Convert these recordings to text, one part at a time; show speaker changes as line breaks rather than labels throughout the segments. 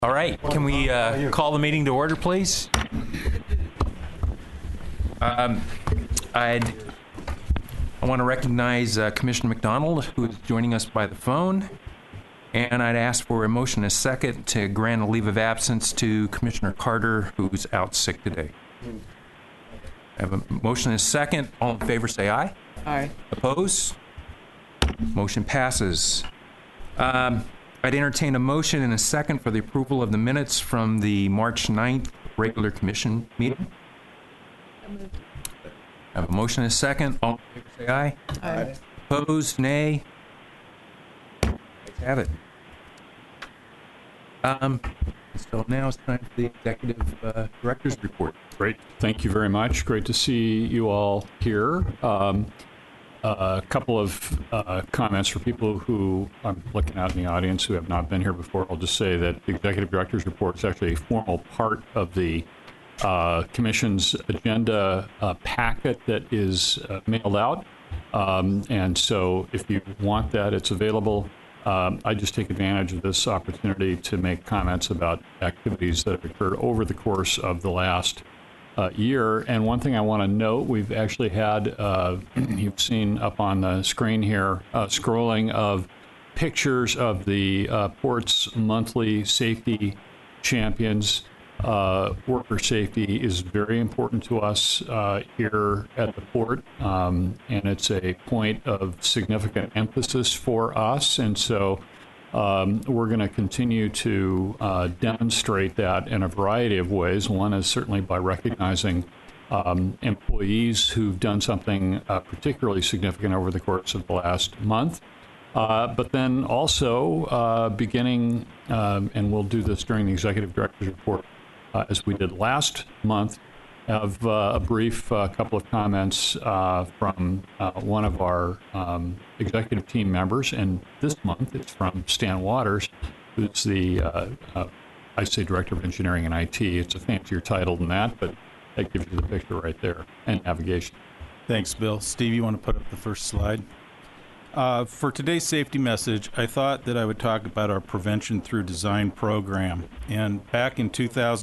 All right, can we call the meeting to order, please? I want to recognize Commissioner McDonald, who is joining us by the phone, and I'd ask for a motion and a second to grant a leave of absence to Commissioner Carter, who's out sick today. I have a motion and a second. All in favor, say aye.
Aye.
Opposed? Motion passes. I'd entertain a motion and a second for the approval of the minutes from the March 9th regular commission meeting. I have a motion and a second. All in favor, say aye.
Aye.
Opposed? Nay. Let's have it. So now it's time for the executive director's report.
Great. Thank you very much. Great to see you all here. A couple of comments for people who I'm looking out in the audience who have not been here before. I'll just say that the executive director's report is actually a formal part of the commission's agenda packet that is mailed out. And so if you want that, it's available. I just take advantage of this opportunity to make comments about activities that have occurred over the course of the last year. And one thing I want to note, we've actually had, you've seen up on the screen here, scrolling of pictures of the port's monthly safety champions. Worker safety is very important to us here at the port, and it's a point of significant emphasis for us. And so we're going to continue to demonstrate that in a variety of ways. One is certainly by recognizing employees who've done something particularly significant over the course of the last month. But then also beginning, and we'll do this during the executive director's report, as we did last month, have a brief couple of comments from one of our executive team members, and this month it's from Stan Waters, who's the, I say Director of Engineering and IT. It's a fancier title than that, but that gives you the picture right there, and navigation.
Thanks, Bill. Steve, you want to put up the first slide? For today's safety message, I thought that I would talk about our Prevention Through Design program. And back in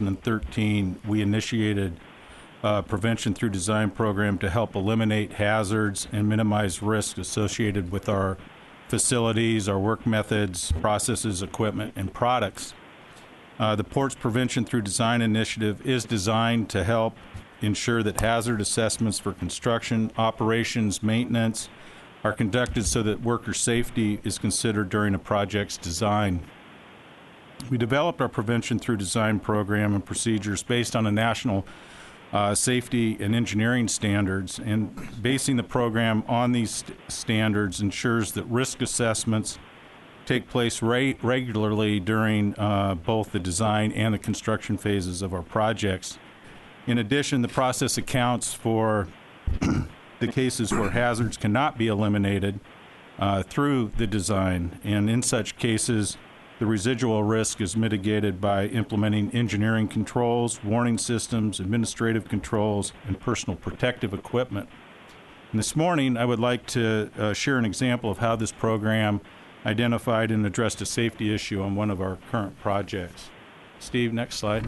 2013, we initiated a Prevention Through Design program to help eliminate hazards and minimize risks associated with our facilities, our work methods, processes, equipment, and products. The Port's Prevention Through Design initiative is designed to help ensure that hazard assessments for construction, operations, maintenance, are conducted so that worker safety is considered during a project's design. We developed our Prevention Through Design program and procedures based on a national safety and engineering standards, and basing the program on these standards ensures that risk assessments take place regularly during both the design and the construction phases of our projects. In addition, the process accounts for the cases where hazards cannot be eliminated through the design, and in such cases, the residual risk is mitigated by implementing engineering controls, warning systems, administrative controls, and personal protective equipment. And this morning, I would like to share an example of how this program identified and addressed a safety issue on one of our current projects. Steve, next slide.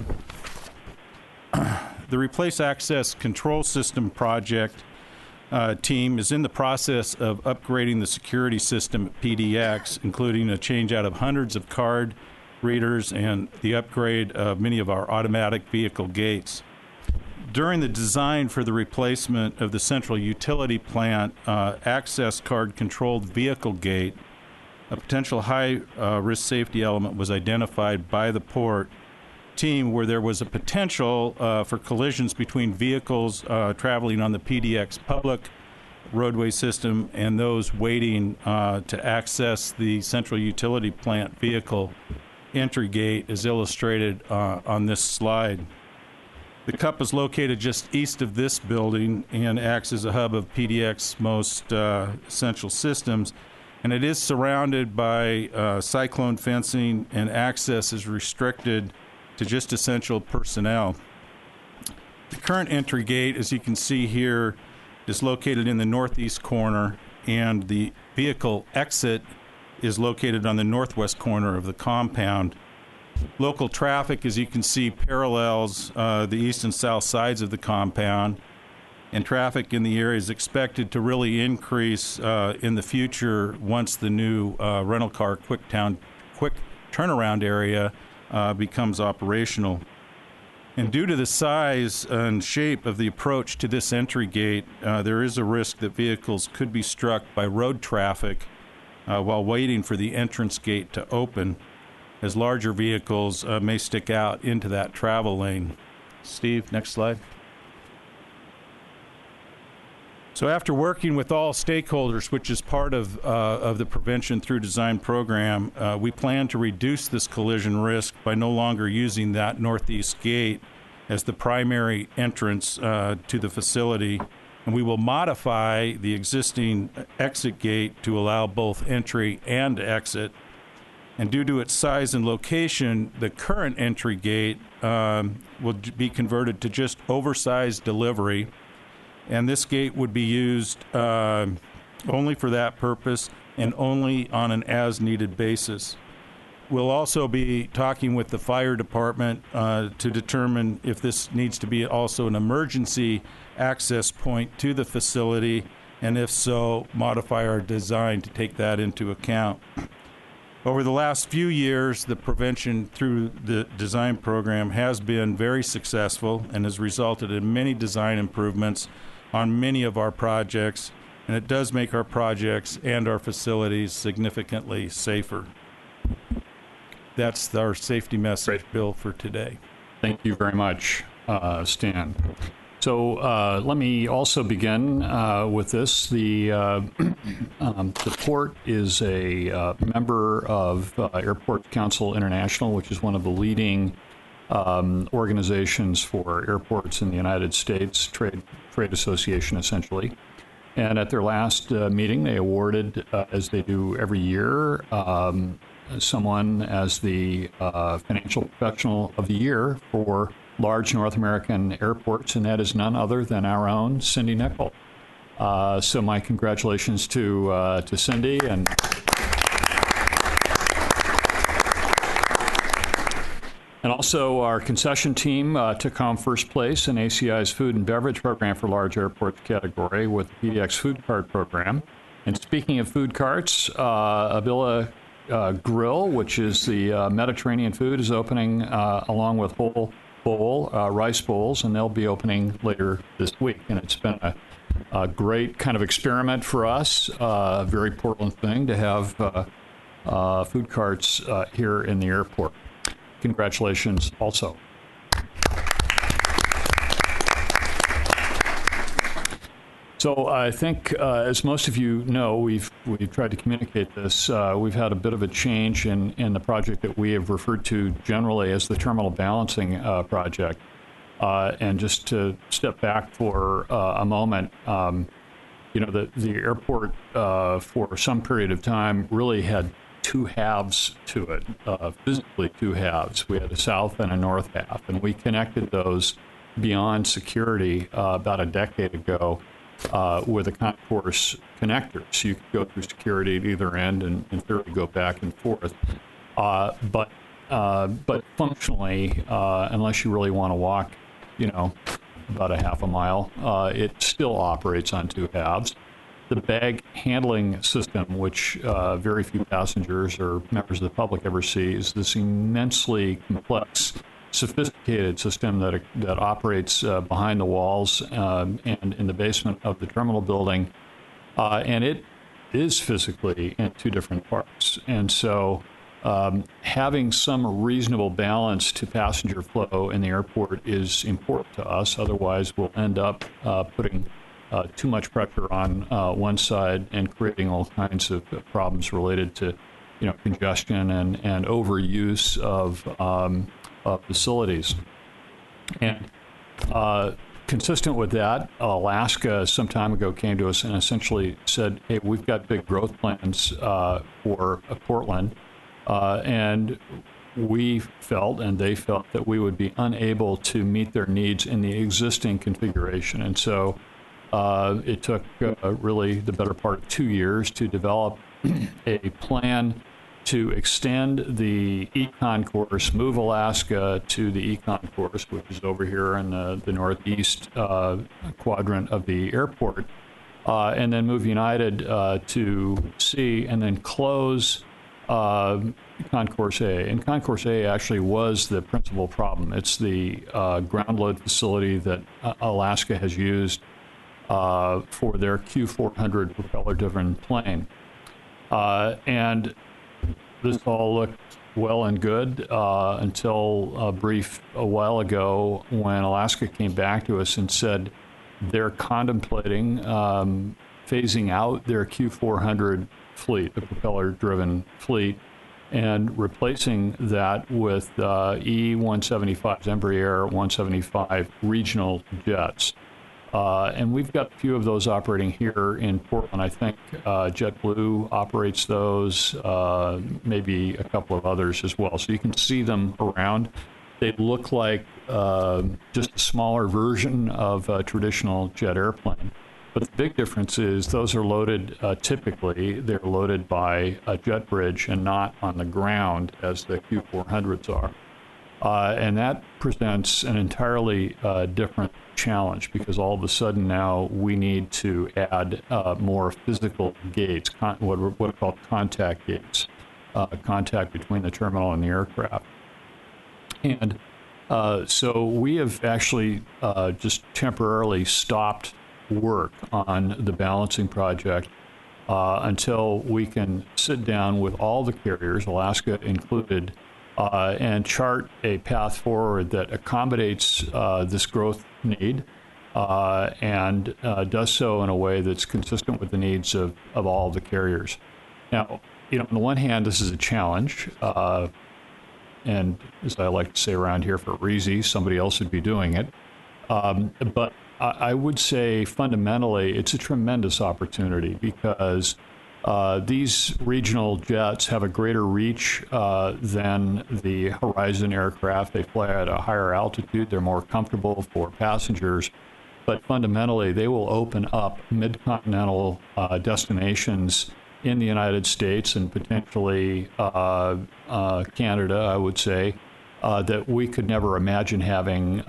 The Replace Access Control System project team is in the process of upgrading the security system at PDX, including a change out of hundreds of card readers and the upgrade of many of our automatic vehicle gates. During the design for the replacement of the central utility plant access card controlled vehicle gate, a potential high risk safety element was identified by the port team where there was a potential for collisions between vehicles traveling on the PDX public roadway system and those waiting to access the central utility plant vehicle entry gate, as illustrated on this slide. The CUP is located just east of this building and acts as a hub of PDX most essential systems, and it is surrounded by cyclone fencing, and access is restricted to just essential personnel. The current entry gate, as you can see here, is located in the northeast corner, and the vehicle exit is located on the northwest corner of the compound. Local traffic, as you can see, parallels the east and south sides of the compound, and traffic in the area is expected to really increase in the future once the new rental car quick turnaround area becomes operational. And due to the size and shape of the approach to this entry gate, there is a risk that vehicles could be struck by road traffic while waiting for the entrance gate to open, as larger vehicles may stick out into that travel lane. Steve, next slide. So after working with all stakeholders, which is part of the Prevention Through Design program, we plan to reduce this collision risk by no longer using that northeast gate as the primary entrance to the facility. And we will modify the existing exit gate to allow both entry and exit. And due to its size and location, the current entry gate will be converted to just oversized delivery. And this gate would be used only for that purpose and only on an as-needed basis. We'll also be talking with the fire department to determine if this needs to be also an emergency access point to the facility, and if so, modify our design to take that into account. Over the last few years, the Prevention Through the Design program has been very successful and has resulted in many design improvements on many of our projects, and it does make our projects and our facilities significantly safer. That's our safety message, Bill, for today.
Thank you very much, Stan. So let me also begin with this. The Port is a member of Airport Council International, which is one of the leading organizations for airports in the United States, trade association essentially. And at their last meeting, they awarded, as they do every year, someone as the Financial Professional of the Year for large North American airports, and that is none other than our own Cindy Nickel. So my congratulations to Cindy. And also, our concession team took home first place in ACI's Food and Beverage Program for Large Airports category with the PDX Food Cart Program. And speaking of food carts, Avila Grill, which is the Mediterranean food, is opening along with Whole Bowl, rice bowls, and they'll be opening later this week. And it's been a great kind of experiment for us, a very Portland thing to have food carts here in the airport. Congratulations also. So I think, as most of you know, we've tried to communicate this. We've had a bit of a change in the project that we have referred to generally as the terminal balancing project. And just to step back for a moment, the airport for some period of time really had two halves to it, physically two halves. We had a south and a north half, and we connected those beyond security about a decade ago with a concourse connector. So you could go through security at either end and in theory go back and forth. But functionally, unless you really want to walk, about a half a mile, it still operates on two halves. The bag handling system, which very few passengers or members of the public ever see, is this immensely complex, sophisticated system that operates behind the walls and in the basement of the terminal building. And it is physically in two different parts. And so having some reasonable balance to passenger flow in the airport is important to us. Otherwise, we'll end up putting too much pressure on one side and creating all kinds of problems related to, congestion and overuse of facilities. And consistent with that, Alaska some time ago came to us and essentially said, "Hey, we've got big growth plans for Portland," and we felt and they felt that we would be unable to meet their needs in the existing configuration, and so. It took really the better part of 2 years to develop a plan to extend the Econ course, move Alaska to the Econ course, which is over here in the northeast quadrant of the airport, and then move United to C, and then close Concourse A. And Concourse A actually was the principal problem. It's the ground load facility that Alaska has used for their Q400 propeller-driven plane. And this all looked well and good until a brief a while ago when Alaska came back to us and said they're contemplating phasing out their Q400 fleet, the propeller-driven fleet, and replacing that with E-175s, Embraer 175 regional jets. And we've got a few of those operating here in Portland. I think JetBlue operates those, maybe a couple of others as well. So you can see them around. They look like just a smaller version of a traditional jet airplane. But the big difference is those are loaded, typically, they're loaded by a jet bridge and not on the ground as the Q400s are. And that presents an entirely different challenge because all of a sudden now we need to add more physical gates, what are called contact gates, contact between the terminal and the aircraft. And so we have actually just temporarily stopped work on the balancing project until we can sit down with all the carriers, Alaska included, and chart a path forward that accommodates this growth need and does so in a way that's consistent with the needs of all the carriers. Now, on the one hand, this is a challenge, and as I like to say around here, for Reezy, somebody else would be doing it. But I would say fundamentally it's a tremendous opportunity because these regional jets have a greater reach than the Horizon aircraft. They fly at a higher altitude. They're more comfortable for passengers. But fundamentally, they will open up mid-continental destinations in the United States and potentially Canada, I would say, that we could never imagine having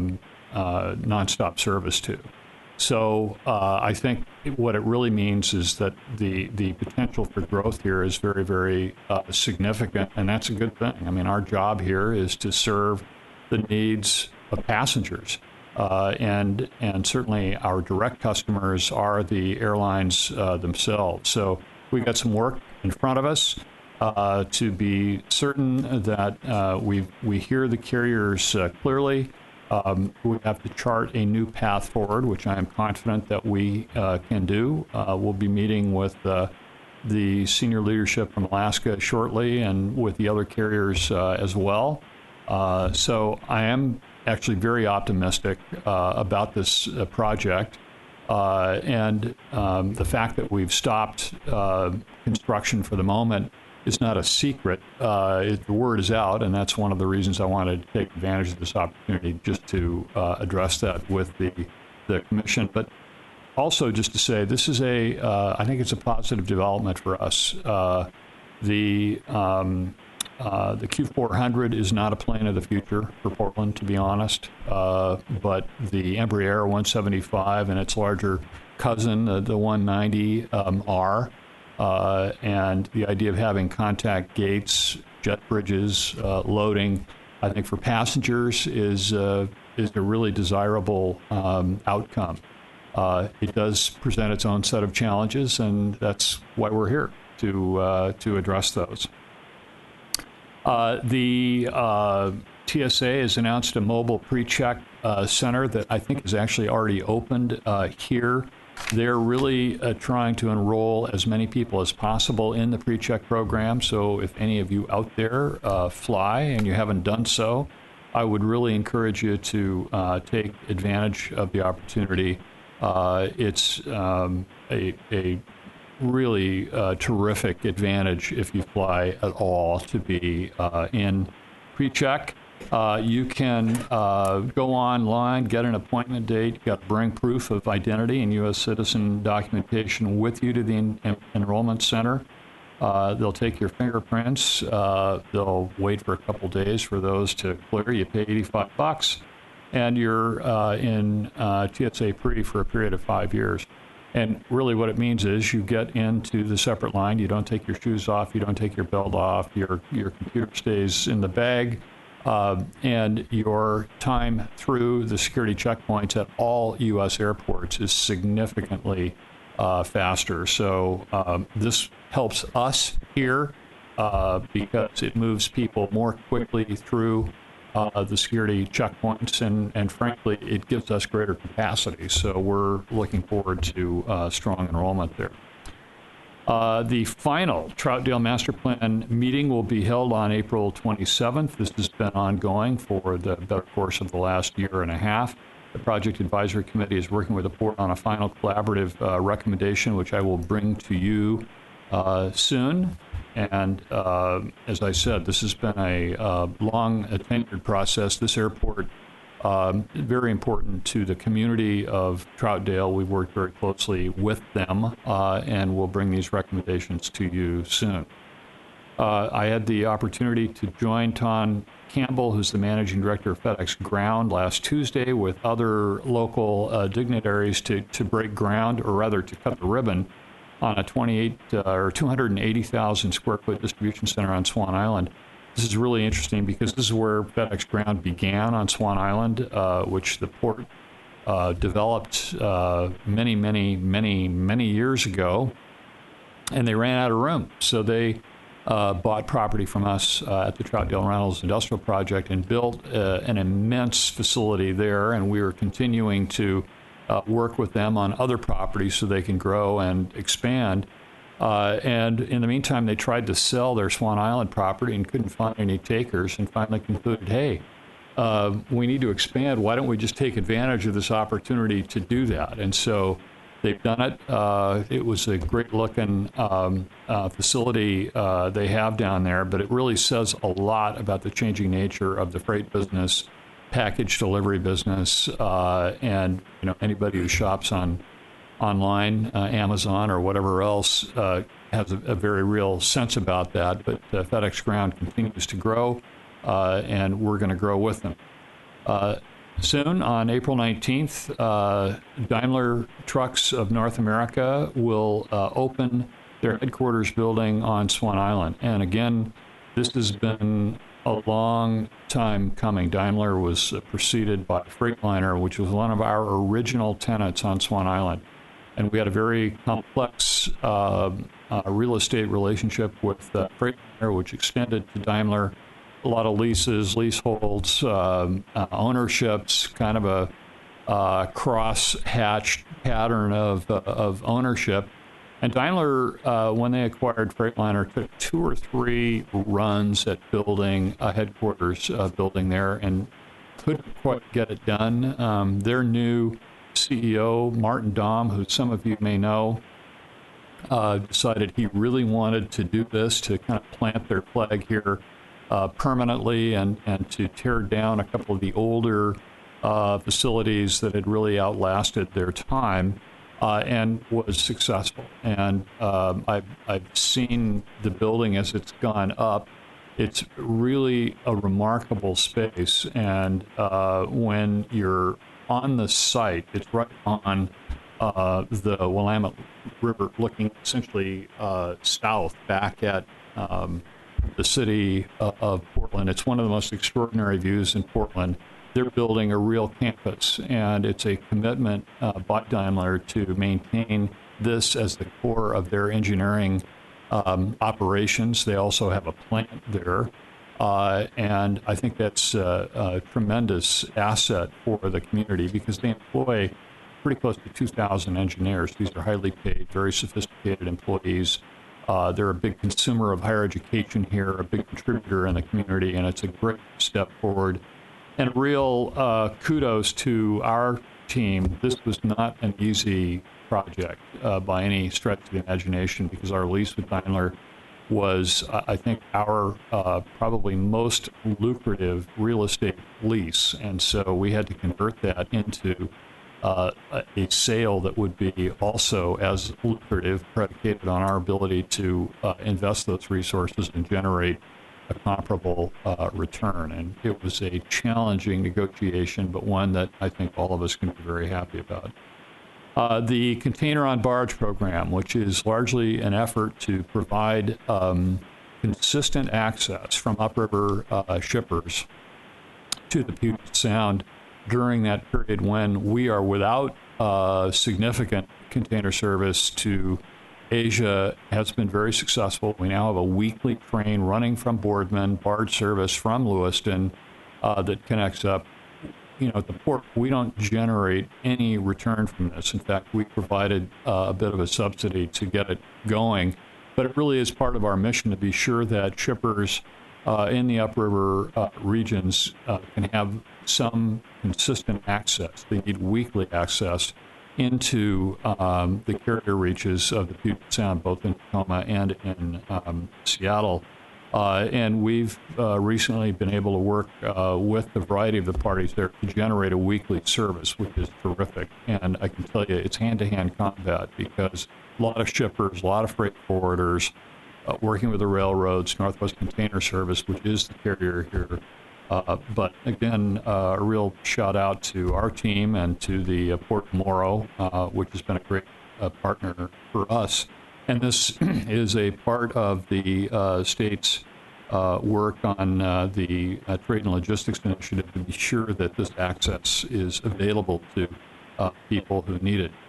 nonstop service to. So I think what it really means is that the potential for growth here is very, very significant, and that's a good thing. I mean, our job here is to serve the needs of passengers, and certainly our direct customers are the airlines themselves. So we've got some work in front of us to be certain that we hear the carriers clearly. We have to chart a new path forward, which I am confident that we can do. We'll be meeting with the senior leadership from Alaska shortly and with the other carriers as well. So I am actually very optimistic about this project. And the fact that we've stopped construction for the moment is not a secret. The word is out, and that's one of the reasons I wanted to take advantage of this opportunity just to address that with the commission. But also just to say, this is I think it's a positive development for us. The Q400 is not a plane of the future for Portland, to be honest, but the Embraer 175 and its larger cousin, the 190, are. And the idea of having contact gates, jet bridges, loading, I think for passengers is a really desirable outcome. It does present its own set of challenges, and that's why we're here, to address those. The TSA has announced a mobile pre-check center that I think is actually already opened here. They're really trying to enroll as many people as possible in the pre-check program. So if any of you out there fly and you haven't done so, I would really encourage you to take advantage of the opportunity. It's a really terrific advantage if you fly at all to be in pre-check. You can go online, get an appointment date. You've got to bring proof of identity and U.S. citizen documentation with you to the enrollment center. They'll take your fingerprints. They'll wait for a couple days for those to clear. You pay $85, and you're in TSA pre for a period of 5 years. And really what it means is you get into the separate line. You don't take your shoes off. You don't take your belt off. Your computer stays in the bag. And your time through the security checkpoints at all U.S. airports is significantly faster. So this helps us here because it moves people more quickly through the security checkpoints, and frankly, it gives us greater capacity. So we're looking forward to strong enrollment there. The final Troutdale Master Plan meeting will be held on April 27th. This has been ongoing for the better course of the last year and a half. The Project Advisory Committee is working with the Port on a final collaborative recommendation, which I will bring to you soon. And as I said, this has been a long tenured process. This airport, very important to the community of Troutdale. We've worked very closely with them, and we'll bring these recommendations to you soon. I had the opportunity to join Tom Campbell, who's the managing director of FedEx Ground, last Tuesday with other local dignitaries to break ground, or rather to cut the ribbon, on a 280,000 square foot distribution center on Swan Island. This is really interesting because this is where FedEx Ground began on Swan Island, which the port developed many years ago, and they ran out of room. So they bought property from us at the Troutdale Reynolds Industrial Project and built an immense facility there, and we are continuing to work with them on other properties so they can grow and expand. And in the meantime, they tried to sell their Swan Island property and couldn't find any takers, and finally concluded, hey, we need to expand. Why don't we just take advantage of this opportunity to do that? And so they've done it. It was a great-looking facility they have down there, but it really says a lot about the changing nature of the freight business, package delivery business, and anybody who shops online, Amazon or whatever else, has a very real sense about that. But FedEx Ground continues to grow, and we're going to grow with them. Soon, on April 19th, Daimler Trucks of North America will open their headquarters building on Swan Island. And again, this has been a long time coming. Daimler was preceded by Freightliner, which was one of our original tenants on Swan Island. And we had a very complex real estate relationship with Freightliner, which extended to Daimler. A lot of leases, leaseholds, ownerships, kind of a cross-hatched pattern of ownership. And Daimler, when they acquired Freightliner, took 2 or 3 runs at building a headquarters building there and couldn't quite get it done. Their new CEO, Martin Daum, who some of you may know, decided he really wanted to do this, to kind of plant their flag here permanently and to tear down a couple of the older facilities that had really outlasted their time. And was successful. And I've seen the building as it's gone up. It's really a remarkable space. And when you're on the site, it's right on the Willamette River, looking essentially south back at the city of Portland. It's one of the most extraordinary views in Portland. They're building a real campus, and it's a commitment by Daimler to maintain this as the core of their engineering operations. They also have a plant there, and I think that's a tremendous asset for the community because they employ pretty close to 2,000 engineers. These are highly paid, very sophisticated employees. They're a big consumer of higher education here, a big contributor in the community, and it's a great step forward. And real kudos to our team. This was not an easy project by any stretch of the imagination because our lease with Daimler was, I think, our probably most lucrative real estate lease. And so we had to convert that into a sale that would be also as lucrative, predicated on our ability to invest those resources and generate a comparable return. And it was a challenging negotiation, but one that I think all of us can be very happy about. The Container on Barge program, which is largely an effort to provide consistent access from upriver shippers to the Puget Sound during that period when we are without significant container service to Asia, has been very successful. We now have a weekly train running from Boardman, barge service from Lewiston that connects up. At the port, we don't generate any return from this. In fact, we provided a bit of a subsidy to get it going. But it really is part of our mission to be sure that shippers in the upriver regions can have some consistent access. They need weekly access into the carrier reaches of the Puget Sound, both in Tacoma and in Seattle. And we've recently been able to work with a variety of the parties there to generate a weekly service, which is terrific. And I can tell you it's hand-to-hand combat because a lot of shippers, a lot of freight forwarders, working with the railroads, Northwest Container Service, which is the carrier here. But again, a real shout out to our team and to the Port Morrow, which has been a great partner for us. And this is a part of the state's work on the Trade and Logistics Initiative to be sure that this access is available to people who need it.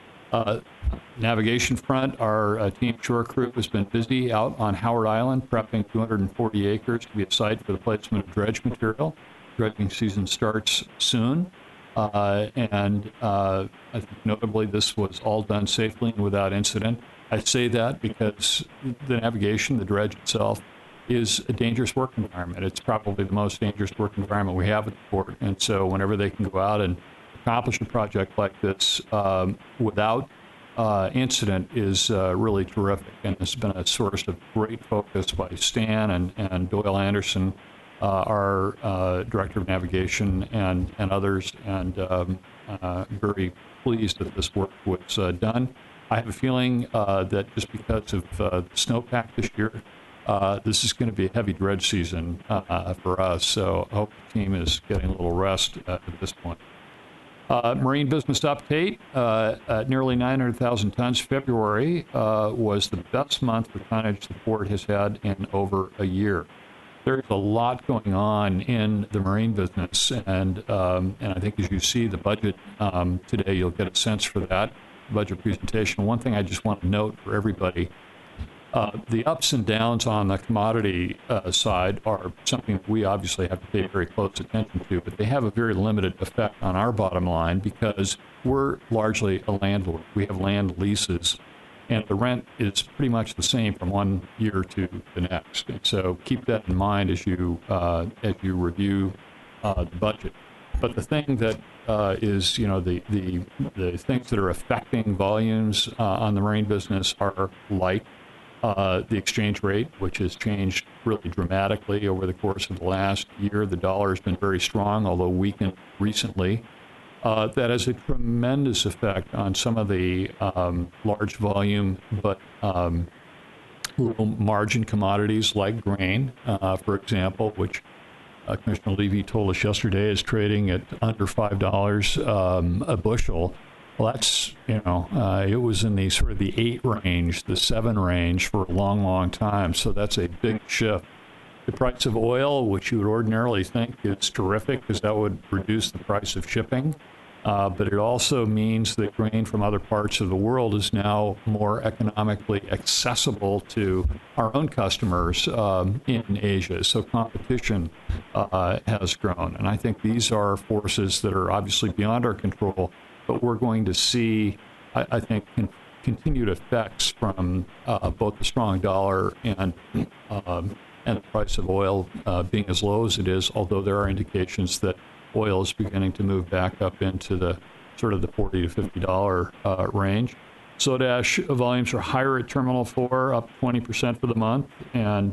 Navigation front, our team shore crew has been busy out on Howard Island prepping 240 acres to be a site for the placement of dredge material. Dredging season starts soon. I think notably this was all done safely and without incident. I say that because the navigation, the dredge itself, is a dangerous work environment. It's probably the most dangerous work environment we have at the port. And so whenever they can go out and accomplish a project like this without incident is really terrific. And it's been a source of great focus by Stan and Doyle Anderson, our Director of Navigation, and others, and very pleased that this work was done. I have a feeling that just because of the snowpack this year, this is going to be a heavy dredge season for us. So I hope the team is getting a little rest at this point. Marine business update, at nearly 900,000 tons. February was the best month for tonnage the port has had in over a year. There's a lot going on in the marine business, and I think as you see the budget today, you'll get a sense for that budget presentation. One thing I just want to note for everybody, the ups and downs on the commodity side are something that we obviously have to pay very close attention to, but they have a very limited effect on our bottom line because we're largely a landlord. We have land leases, and the rent is pretty much the same from one year to the next. And so keep that in mind as you review the budget. But the thing that is, the things that are affecting volumes on the marine business are like the exchange rate, which has changed really dramatically over the course of the last year. The dollar has been very strong, although weakened recently. That has a tremendous effect on some of the large volume but low margin commodities like grain, for example, which Commissioner Levy told us yesterday is trading at under $5 a bushel. Well, that's, it was in the sort of the 8 range, the 7 range for a long, long time. So that's a big shift. The price of oil, which you would ordinarily think is terrific because that would reduce the price of shipping. But it also means that grain from other parts of the world is now more economically accessible to our own customers in Asia. So competition has grown. And I think these are forces that are obviously beyond our control, but we're going to see, I think, continued effects from both the strong dollar and the price of oil being as low as it is, although there are indications that oil is beginning to move back up into the sort of the $40 to $50 range. Soda ash volumes are higher at Terminal 4, up 20% for the month, and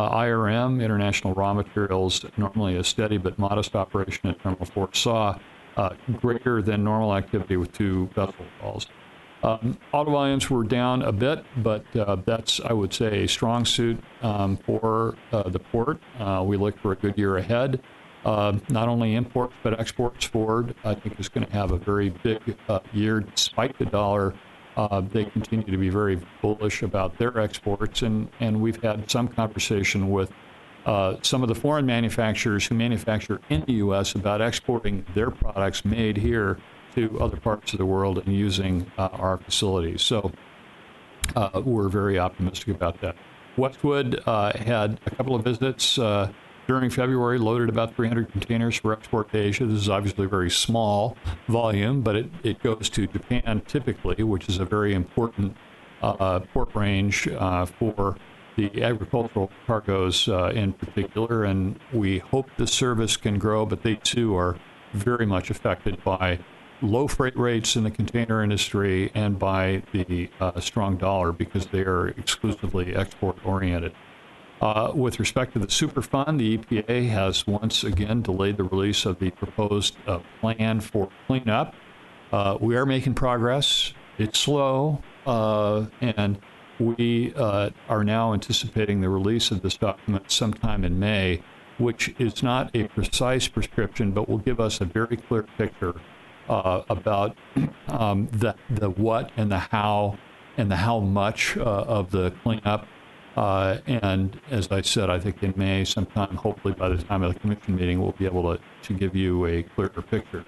IRM, International Raw Materials, normally a steady but modest operation at Terminal 4, saw greater than normal activity with 2 vessel calls. Auto volumes were down a bit, but that's, I would say, a strong suit for the port. We look for a good year ahead. Not only imports, but exports. Ford, I think, is going to have a very big year despite the dollar. They continue to be very bullish about their exports, and we've had some conversation with some of the foreign manufacturers who manufacture in the U.S. about exporting their products made here to other parts of the world and using our facilities. So we're very optimistic about that. Westwood had a couple of visits during February, loaded about 300 containers for export to Asia. This is obviously a very small volume, but it goes to Japan typically, which is a very important port range for the agricultural cargoes in particular. And we hope the service can grow, but they too are very much affected by low freight rates in the container industry and by the strong dollar because they are exclusively export-oriented. With respect to the Superfund, the EPA has once again delayed the release of the proposed plan for cleanup. We are making progress. It's slow, and we are now anticipating the release of this document sometime in May, which is not a precise prescription, but will give us a very clear picture about the what and the how much of the cleanup. And as I said, I think in May sometime, hopefully by the time of the commission meeting, we'll be able to give you a clearer picture.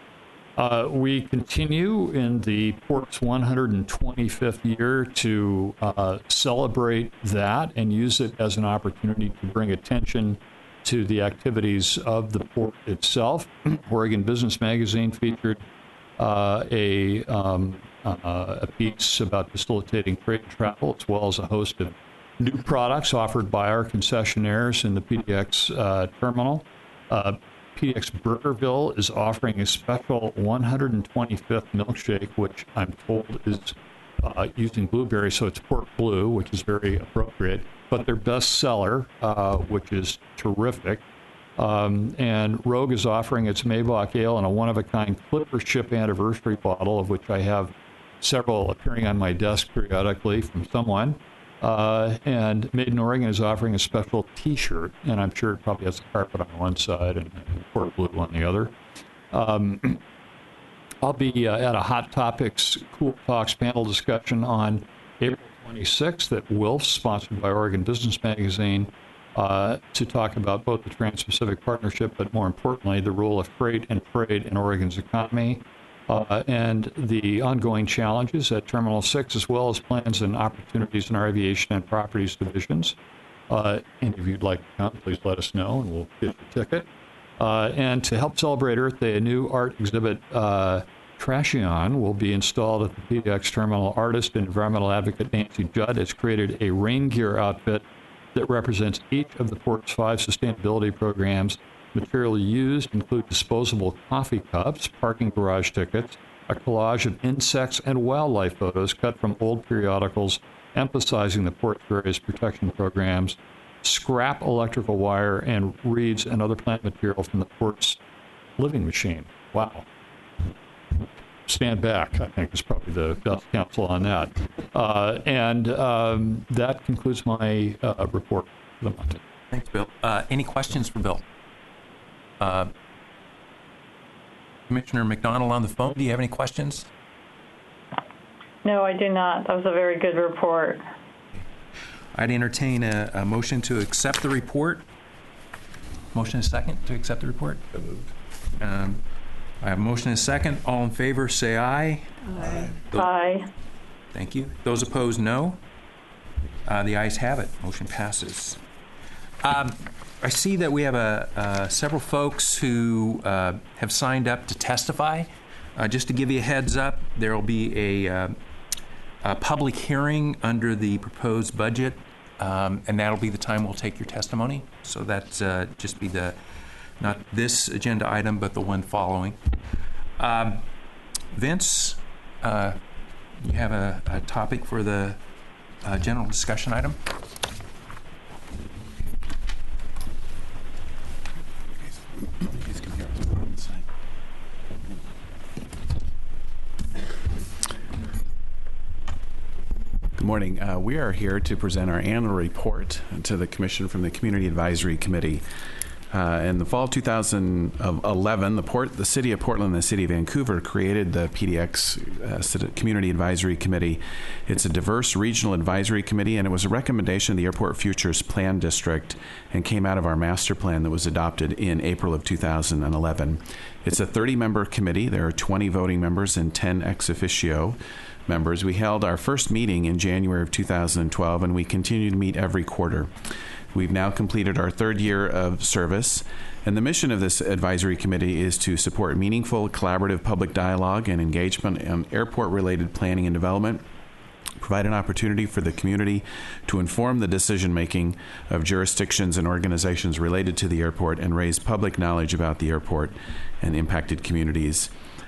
We continue in the port's 125th year to celebrate that and use it as an opportunity to bring attention to the activities of the port itself. Oregon Business Magazine featured a piece about facilitating trade and travel, as well as a host of new products offered by our concessionaires in the PDX terminal. PDX Burgerville is offering a special 125th milkshake, which I'm told is using blueberry, so it's Port Blue, which is very appropriate, but their best seller, which is terrific. And Rogue is offering its Maybach Ale in a one-of-a-kind Clipper Ship anniversary bottle, of which I have several appearing on my desk periodically from someone. And Made in Oregon is offering a special T-shirt, and I'm sure it probably has a carpet on one side and Port Blue on the other. I'll be at a Hot Topics Cool Talks panel discussion on April 26th at Wilf's, sponsored by Oregon Business Magazine, to talk about both the Trans-Pacific Partnership, but more importantly, the role of freight and trade in Oregon's economy, and the ongoing challenges at Terminal 6, as well as plans and opportunities in our aviation and properties divisions. And if you'd like to come, please let us know, and we'll get your ticket. And to help celebrate Earth Day, a new art exhibit, Trashion, will be installed at the PDX terminal. Artist and environmental advocate Nancy Judd has created a rain gear outfit that represents each of the port's 5 sustainability programs. Material used include disposable coffee cups, parking garage tickets, a collage of insects and wildlife photos cut from old periodicals emphasizing the port's various protection programs, scrap electrical wire, and reeds and other plant material from the port's living machine. Wow. Stand back, I think, is probably the best counsel on that. And that concludes my report for the month.
Thanks, Bill. Any questions for Bill? Commissioner McDonald on the phone, do you have any questions?
No, I do not. That was a very good report.
I'd entertain a motion to accept the report. Motion is second to accept the report? I have a motion and a second. All in favor, say aye.
Aye. Aye.
Thank you. Those opposed, no. The ayes have it. Motion passes. I see that we have several folks who have signed up to testify. Just to give you a heads up, there will be a public hearing under the proposed budget, and that'll be the time we'll take your testimony. So that's just be not this agenda item, but the one following. Vince, you have a topic for the general discussion item?
Good morning. We are here to present our annual report to the Commission from the Community Advisory Committee. In the fall of 2011, the City of Portland and the City of Vancouver created the PDX Community Advisory Committee. It's a diverse regional advisory committee, and it was a recommendation of the Airport Futures Plan District and came out of our master plan that was adopted in April of 2011. It's a 30-member committee. There are 20 voting members and 10 ex officio members. We held our first meeting in January of 2012, and we continue to meet every quarter. We've now completed our third year of service, and the mission of this advisory committee is to support meaningful, collaborative public dialogue and engagement on airport-related planning and development, provide an opportunity for the community to inform the decision-making of jurisdictions and organizations related to the airport, and raise public knowledge about the airport and impacted communities.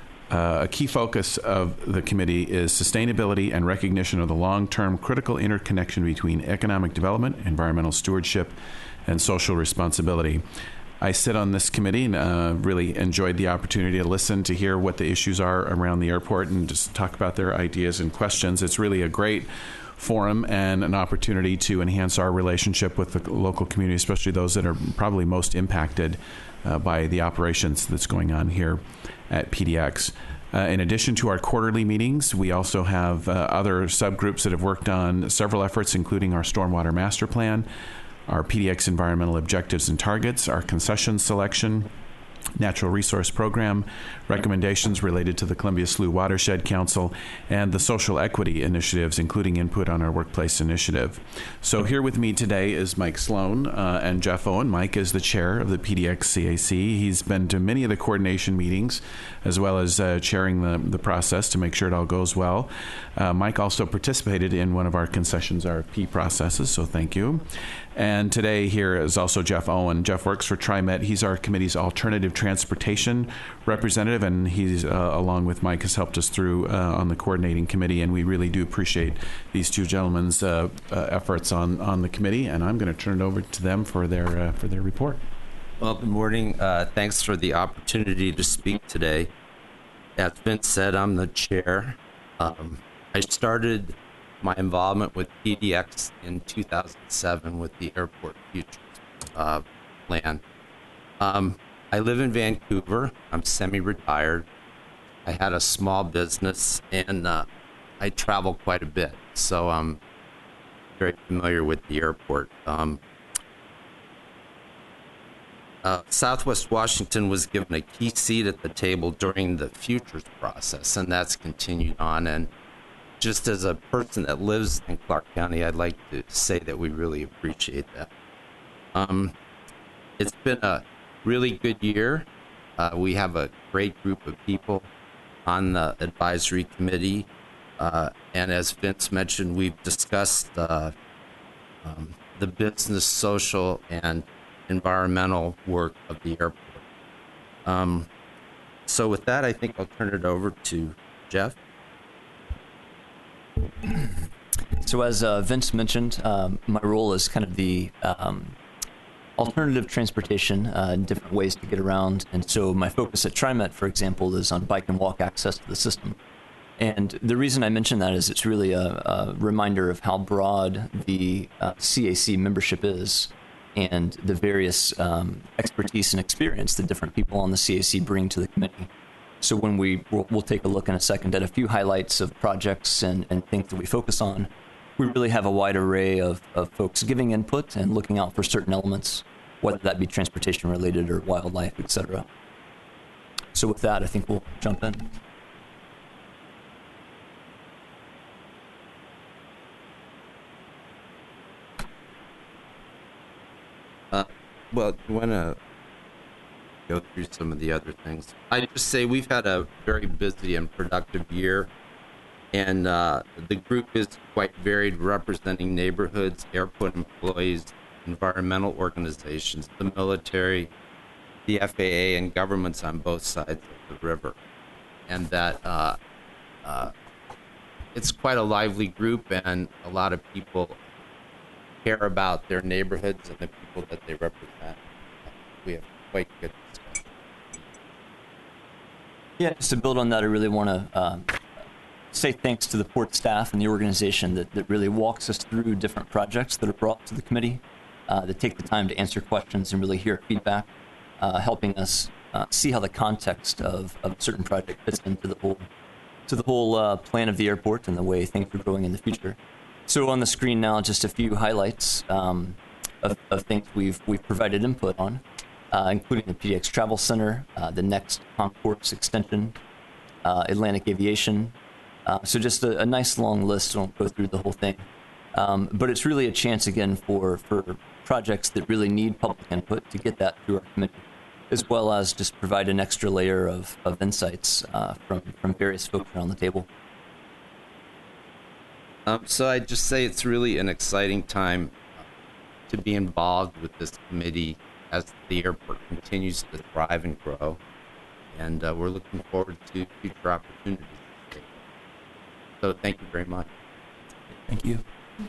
A key focus of the committee is sustainability and recognition of the long-term critical interconnection between economic development, environmental stewardship, and social responsibility. I sit on this committee and really enjoyed the opportunity to listen, to hear what the issues are around the airport and just talk about their ideas and questions. It's really a great forum and an opportunity to enhance our relationship with the local community, especially those that are probably most impacted by the operations that's going on here at PDX. In addition to our quarterly meetings, we also have other subgroups that have worked on several efforts, including our Stormwater Master Plan, our PDX Environmental Objectives and Targets, our concession selection, Natural Resource Program, recommendations related to the Columbia Slough Watershed Council, and the social equity initiatives, including input on our workplace initiative. So here with me today is Mike Sloan and Jeff Owen. Mike is the chair of the PDX CAC. He's been to many of the coordination meetings, as well as chairing the process to make sure it all goes well. Mike also participated in one of our concessions RFP processes, so thank you. And today here is also Jeff Owen. Jeff works for TriMet. He's our committee's alternative transportation representative, and he's, along with Mike, has helped us through on the coordinating committee, and we really do appreciate these two gentlemen's efforts on the committee, and I'm going to turn it over to them for their report.
Well, good morning. Thanks for the opportunity to speak today. As Vince said, I'm the chair. I started my involvement with PDX in 2007 with the Airport Futures Plan. I live in Vancouver. I'm semi-retired. I had a small business, and I travel quite a bit, so I'm very familiar with the airport. Southwest Washington was given a key seat at the table during the futures process, and that's continued on. And just as a person that lives in Clark County, I'd like to say that we really appreciate that. It's been a really good year. We have a great group of people on the advisory committee. And as Vince mentioned, we've discussed the business, social, and environmental work of the airport. So with that, I think I'll turn it over to Jeff.
So as Vince mentioned, my role is kind of the alternative transportation, different ways to get around. And so my focus at TriMet, for example, is on bike and walk access to the system. And the reason I mention that is it's really a reminder of how broad the CAC membership is, and the various expertise and experience that different people on the CAC bring to the committee. So when we'll take a look in a second at a few highlights of projects and things that we focus on, we really have a wide array of folks giving input and looking out for certain elements, whether that be transportation related or wildlife, etc. So with that, I think we'll jump in.
Well, you want to go through some of the other things? I just say we've had a very busy and productive year, and the group is quite varied, representing neighborhoods, airport employees, environmental organizations, the military, the FAA, and governments on both sides of the river. And that it's quite a lively group, and a lot of people care about their neighborhoods and the people that they represent. We have quite good discussion.
Yeah, just to build on that, I really want to say thanks to the port staff and the organization that really walks us through different projects that are brought to the committee, that take the time to answer questions and really hear feedback, helping us see how the context of a certain project fits into the whole plan of the airport and the way things are growing in the future. So on the screen now, just a few highlights of things we've provided input on, including the PDX Travel Center, the next concourse extension, Atlantic Aviation. So just a nice long list. I won't go through the whole thing. But it's really a chance, again, for projects that really need public input to get that through our committee, as well as just provide an extra layer of insights from various folks around the table.
So I'd just say it's really an exciting time to be involved with this committee as the airport continues to thrive and grow. And we're looking forward to future opportunities. So thank you very much.
Thank you.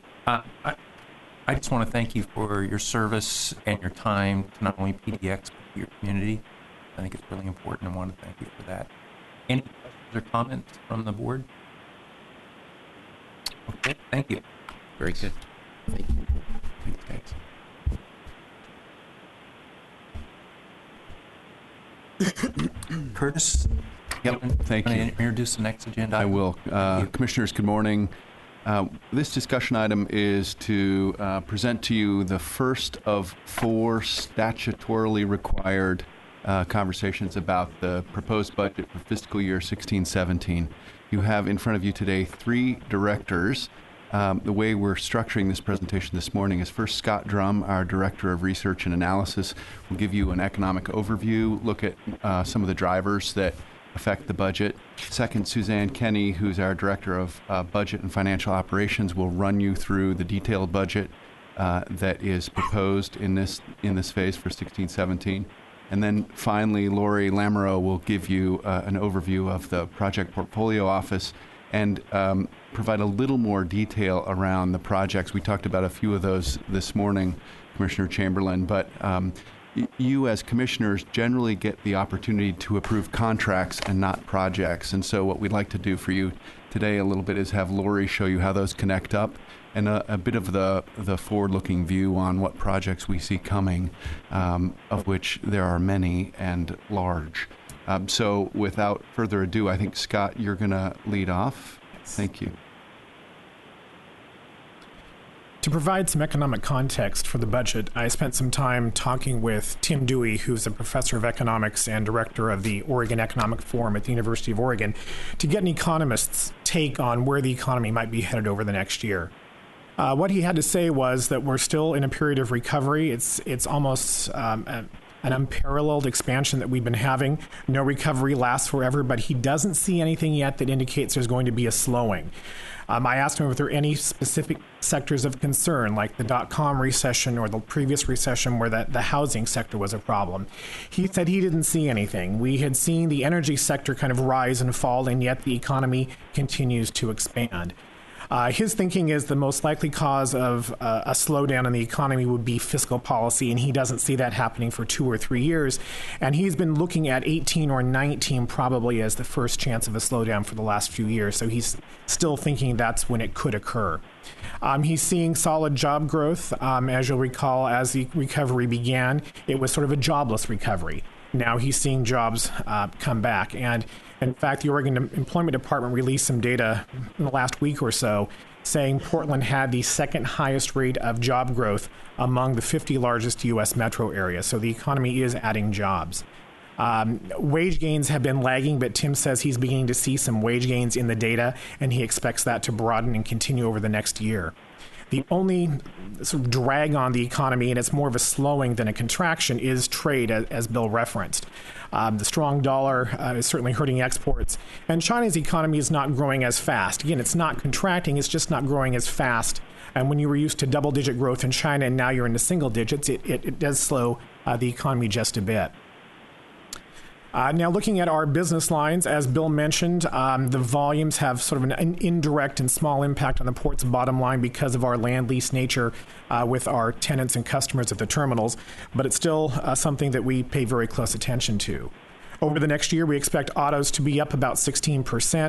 I just want to thank you for your service and your time to not only PDX, but to your community. I think it's really important. I want to thank you for that. Any questions or comments from the board? Okay, thank you.
Very good. Thank you.
Thanks. Curtis?
Yep, thank you.
Introduce the next agenda
I
item?
will. Commissioners, good morning. This discussion item is to present to you the first of 4 statutorily required conversations about the proposed budget for fiscal year 16-17. You have in front of you today 3 directors. The way we're structuring this presentation this morning is first Scott Drum, our Director of Research and Analysis, will give you an economic overview, look at some of the drivers that affect the budget. Second, Suzanne Kenny, who's our Director of Budget and Financial Operations, will run you through the detailed budget that is proposed in this phase for 16-17. And then finally, Lori Lamoureux will give you an overview of the Project Portfolio Office and provide a little more detail around the projects. We talked about a few of those this morning, Commissioner Chamberlain, but you as commissioners generally get the opportunity to approve contracts and not projects. And so what we'd like to do for you today a little bit is have Lori show you how those connect up and a bit of the forward-looking view on what projects we see coming, of which there are many and large. So without further ado, I think, Scott, you're going to lead off. Thank you.
To provide some economic context for the budget, I spent some time talking with Tim Dewey, who's a professor of economics and director of the Oregon Economic Forum at the University of Oregon, to get an economist's take on where the economy might be headed over the next year. What he had to say was that we're still in a period of recovery. It's almost an unparalleled expansion that we've been having. No recovery lasts forever, but he doesn't see anything yet that indicates there's going to be a slowing. I asked him if there are any specific sectors of concern, like the dot-com recession or the previous recession where the housing sector was a problem. He said he didn't see anything. We had seen the energy sector kind of rise and fall, and yet the economy continues to expand. His thinking is the most likely cause of a slowdown in the economy would be fiscal policy, and he doesn't see that happening for 2 or 3 years. And he's been looking at 18 or 19 probably as the first chance of a slowdown for the last few years. So he's still thinking that's when it could occur. He's seeing solid job growth. As you'll recall, as the recovery began, it was sort of a jobless recovery. Now he's seeing jobs come back. And in fact, the Oregon Employment Department released some data in the last week or so saying Portland had the second highest rate of job growth among the 50 largest U.S. metro areas. So the economy is adding jobs. Wage gains have been lagging, but Tim says he's beginning to see some wage gains in the data, and he expects that to broaden and continue over the next year. The only sort of drag on the economy, and it's more of a slowing than a contraction, is trade, as Bill referenced. The strong dollar is certainly hurting exports. And China's economy is not growing as fast. Again, it's not contracting, it's just not growing as fast. And when you were used to double-digit growth in China and now you're into single digits, it does slow the economy just a bit. Now, looking at our business lines, as Bill mentioned, the volumes have sort of an indirect and small impact on the port's bottom line because of our land lease nature with our tenants and customers at the terminals, but it's still something that we pay very close attention to. Over the next year, we expect autos to be up about 16%.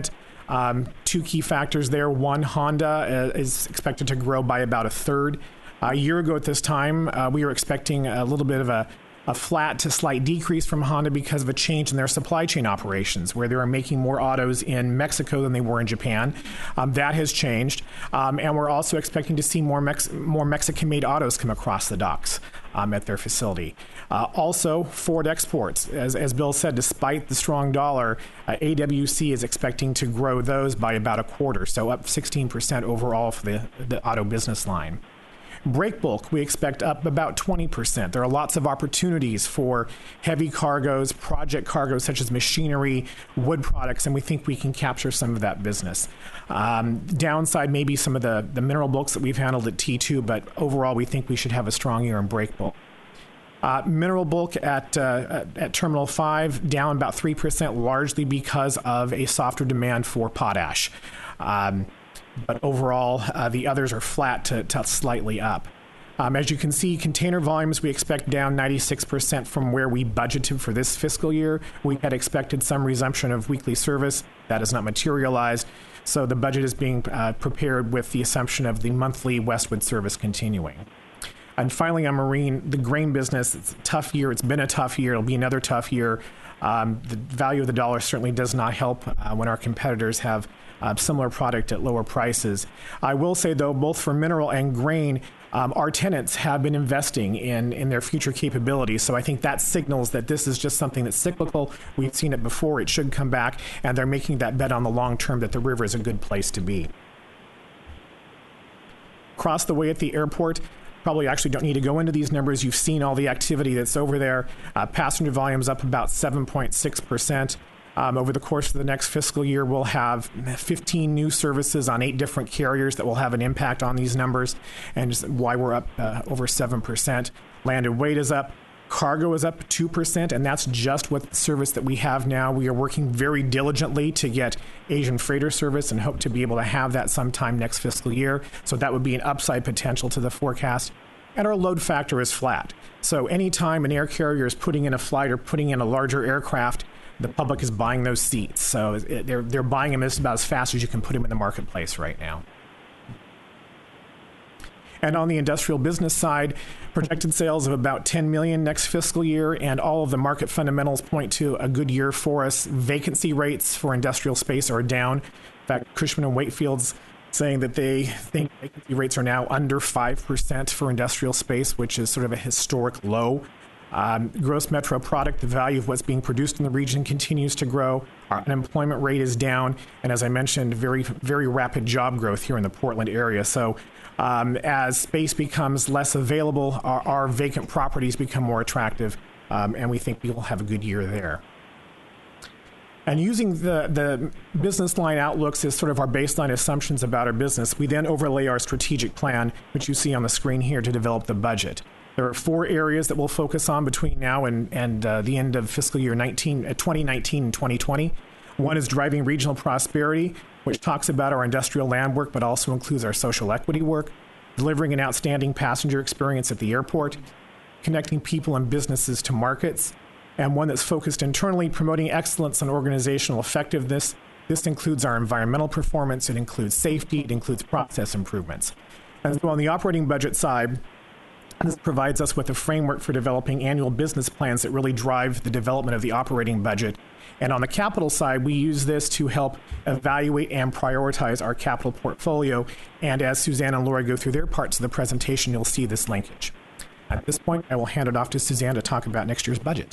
Two key factors there. One, Honda is expected to grow by about a third. A year ago at this time, we were expecting a little bit of a flat to slight decrease from Honda because of a change in their supply chain operations, where they are making more autos in Mexico than they were in Japan. That has changed. And we're also expecting to see more Mexican-made autos come across the docks at their facility. Also, Ford exports. As Bill said, despite the strong dollar, AWC is expecting to grow those by about a quarter, so up 16% overall for the auto business line. Break bulk, we expect up about 20%. There are lots of opportunities for heavy cargoes, project cargoes such as machinery, wood products, and we think we can capture some of that business. Downside, maybe some of the mineral bulks that we've handled at T2, but overall we think we should have a strong year in break bulk. Mineral bulk at Terminal 5 down about 3%, largely because of a softer demand for potash. But overall, the others are flat to slightly up. As you can see, container volumes we expect down 96% from where we budgeted for this fiscal year. We had expected some resumption of weekly service. That has not materialized. So the budget is being prepared with the assumption of the monthly Westwood service continuing. And finally, on marine, the grain business, it's a tough year. It's been a tough year. It'll be another tough year. The value of the dollar certainly does not help when our competitors have similar product at lower prices. I will say, though, both for mineral and grain, our tenants have been investing in their future capabilities. So I think that signals that this is just something that's cyclical. We've seen it before. It should come back. And they're making that bet on the long term that the river is a good place to be. Across the way at the airport, probably actually don't need to go into these numbers. You've seen all the activity that's over there. Passenger volumes up about 7.6%. Over the course of the next fiscal year, we'll have 15 new services on 8 different carriers that will have an impact on these numbers, and just why we're up over 7%. Landed weight is up. Cargo is up 2%, and that's just with the service that we have now. We are working very diligently to get Asian freighter service and hope to be able to have that sometime next fiscal year. So that would be an upside potential to the forecast. And our load factor is flat. So anytime an air carrier is putting in a flight or putting in a larger aircraft, the public is buying those seats. So they're buying them about as fast as you can put them in the marketplace right now. And on the industrial business side, projected sales of about $10 million next fiscal year, and all of the market fundamentals point to a good year for us. Vacancy rates for industrial space are down. In fact, Cushman & Wakefield's saying that they think vacancy rates are now under 5% for industrial space, which is sort of a historic low. Gross metro product, the value of what's being produced in the region, continues to grow. Our unemployment rate is down, and as I mentioned, very, very rapid job growth here in the Portland area. So as space becomes less available, our vacant properties become more attractive, and we think we will have a good year there. And using the business line outlooks as sort of our baseline assumptions about our business, we then overlay our strategic plan, which you see on the screen here, to develop the budget. There are 4 areas that we'll focus on between now and the end of fiscal year 2019 and 2020. One is driving regional prosperity, which talks about our industrial land work, but also includes our social equity work, delivering an outstanding passenger experience at the airport, connecting people and businesses to markets, and one that's focused internally, promoting excellence and organizational effectiveness. This includes our environmental performance, it includes safety, it includes process improvements. And so on the operating budget side, this provides us with a framework for developing annual business plans that really drive the development of the operating budget. And on the capital side, we use this to help evaluate and prioritize our capital portfolio. And as Suzanne and Laura go through their parts of the presentation, you'll see this linkage. At this point, I will hand it off to Suzanne to talk about next year's budget.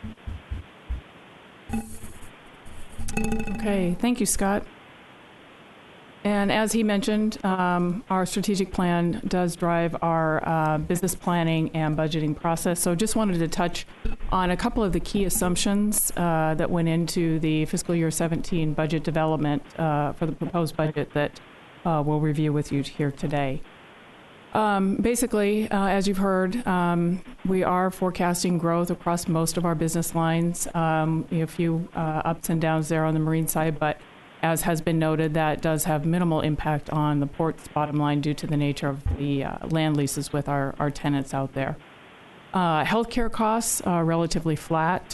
Okay, thank you, Scott. And as he mentioned, our strategic plan does drive our business planning and budgeting process. So just wanted to touch on a couple of the key assumptions that went into the fiscal year 17 budget development for the proposed budget that we'll review with you here today. Basically, as you've heard, we are forecasting growth across most of our business lines. A few ups and downs there on the marine side, but as has been noted, that does have minimal impact on the port's bottom line due to the nature of the land leases with our tenants out there. Healthcare costs are relatively flat.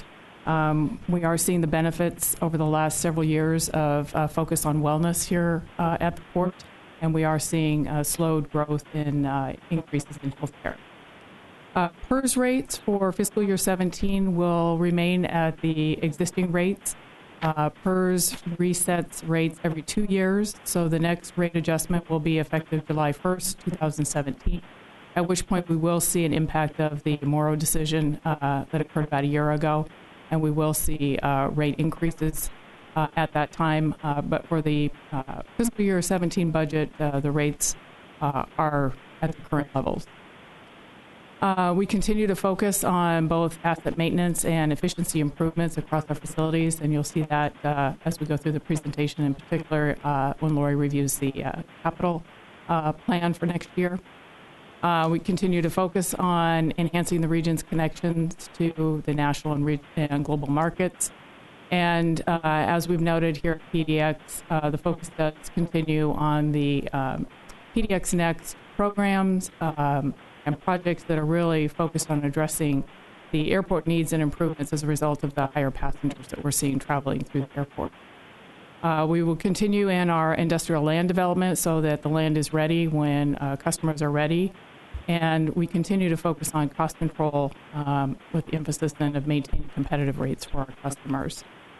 We are seeing the benefits over the last several years of focus on wellness here at the port, and we are seeing slowed growth in increases in healthcare. PERS rates for fiscal year 17 will remain at the existing rates. PERS resets rates every 2 years, so the next rate adjustment will be effective July 1st, 2017, at which point we will see an impact of the Morrow decision that occurred about a year ago, and we will see rate increases at that time. But for the fiscal year 17 budget, the rates are at the current levels. We continue to focus on both asset maintenance and efficiency improvements across our facilities, and you'll see that as we go through the presentation, in particular when Lori reviews the capital plan for next year. We continue to focus on enhancing the region's connections to the national and global markets. And as we've noted here at PDX, the focus does continue on the PDX Next programs and projects that are really focused on addressing the airport needs and improvements as a result of the higher passengers that we're seeing traveling through the airport. We will continue in our industrial land development so that the land is ready when customers are ready. And we continue to focus on cost control with the emphasis then of maintaining competitive rates for our customers.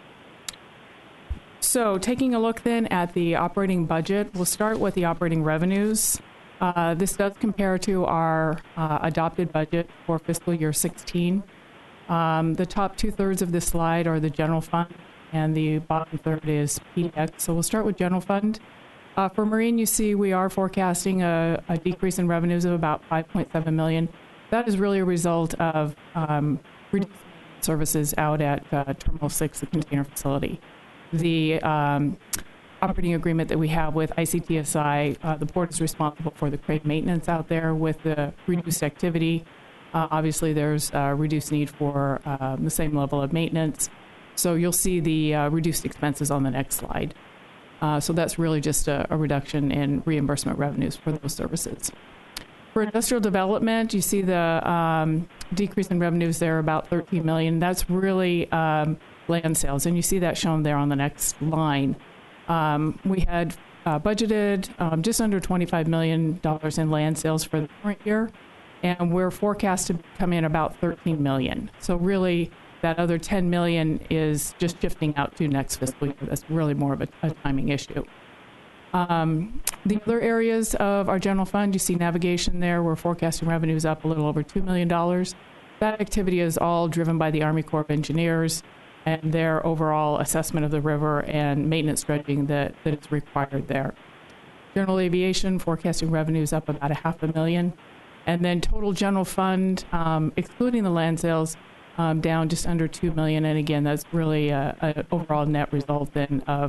So taking a look then at the operating budget, we'll start with the operating revenues. This does compare to our adopted budget for fiscal year 16. The top 2/3 of this slide are the general fund, and the bottom third is PDX. So we'll start with general fund. For Marine, you see we are forecasting a decrease in revenues of about $5.7 million. That is really a result of reduced services out at Terminal 6, the container facility. The operating agreement that we have with ICTSI, the port is responsible for the crane maintenance out there. With the reduced activity, obviously there's a reduced need for the same level of maintenance. So you'll see the reduced expenses on the next slide. So that's really just a reduction in reimbursement revenues for those services. For industrial development, you see the decrease in revenues there, about $13 million. That's really land sales, and you see that shown there on the next line. We had budgeted just under $25 million in land sales for the current year, and we're forecast to come in about $13 million. So really, that other $10 million is just shifting out to next fiscal year. That's really more of a timing issue. The other areas of our general fund, you see navigation there. We're forecasting revenues up a little over $2 million. That activity is all driven by the Army Corps of Engineers and their overall assessment of the river and maintenance dredging that is required there. General aviation, forecasting revenues up about $500,000. And then total general fund, excluding the land sales, down just under $2 million. And again, that's really an overall net result then of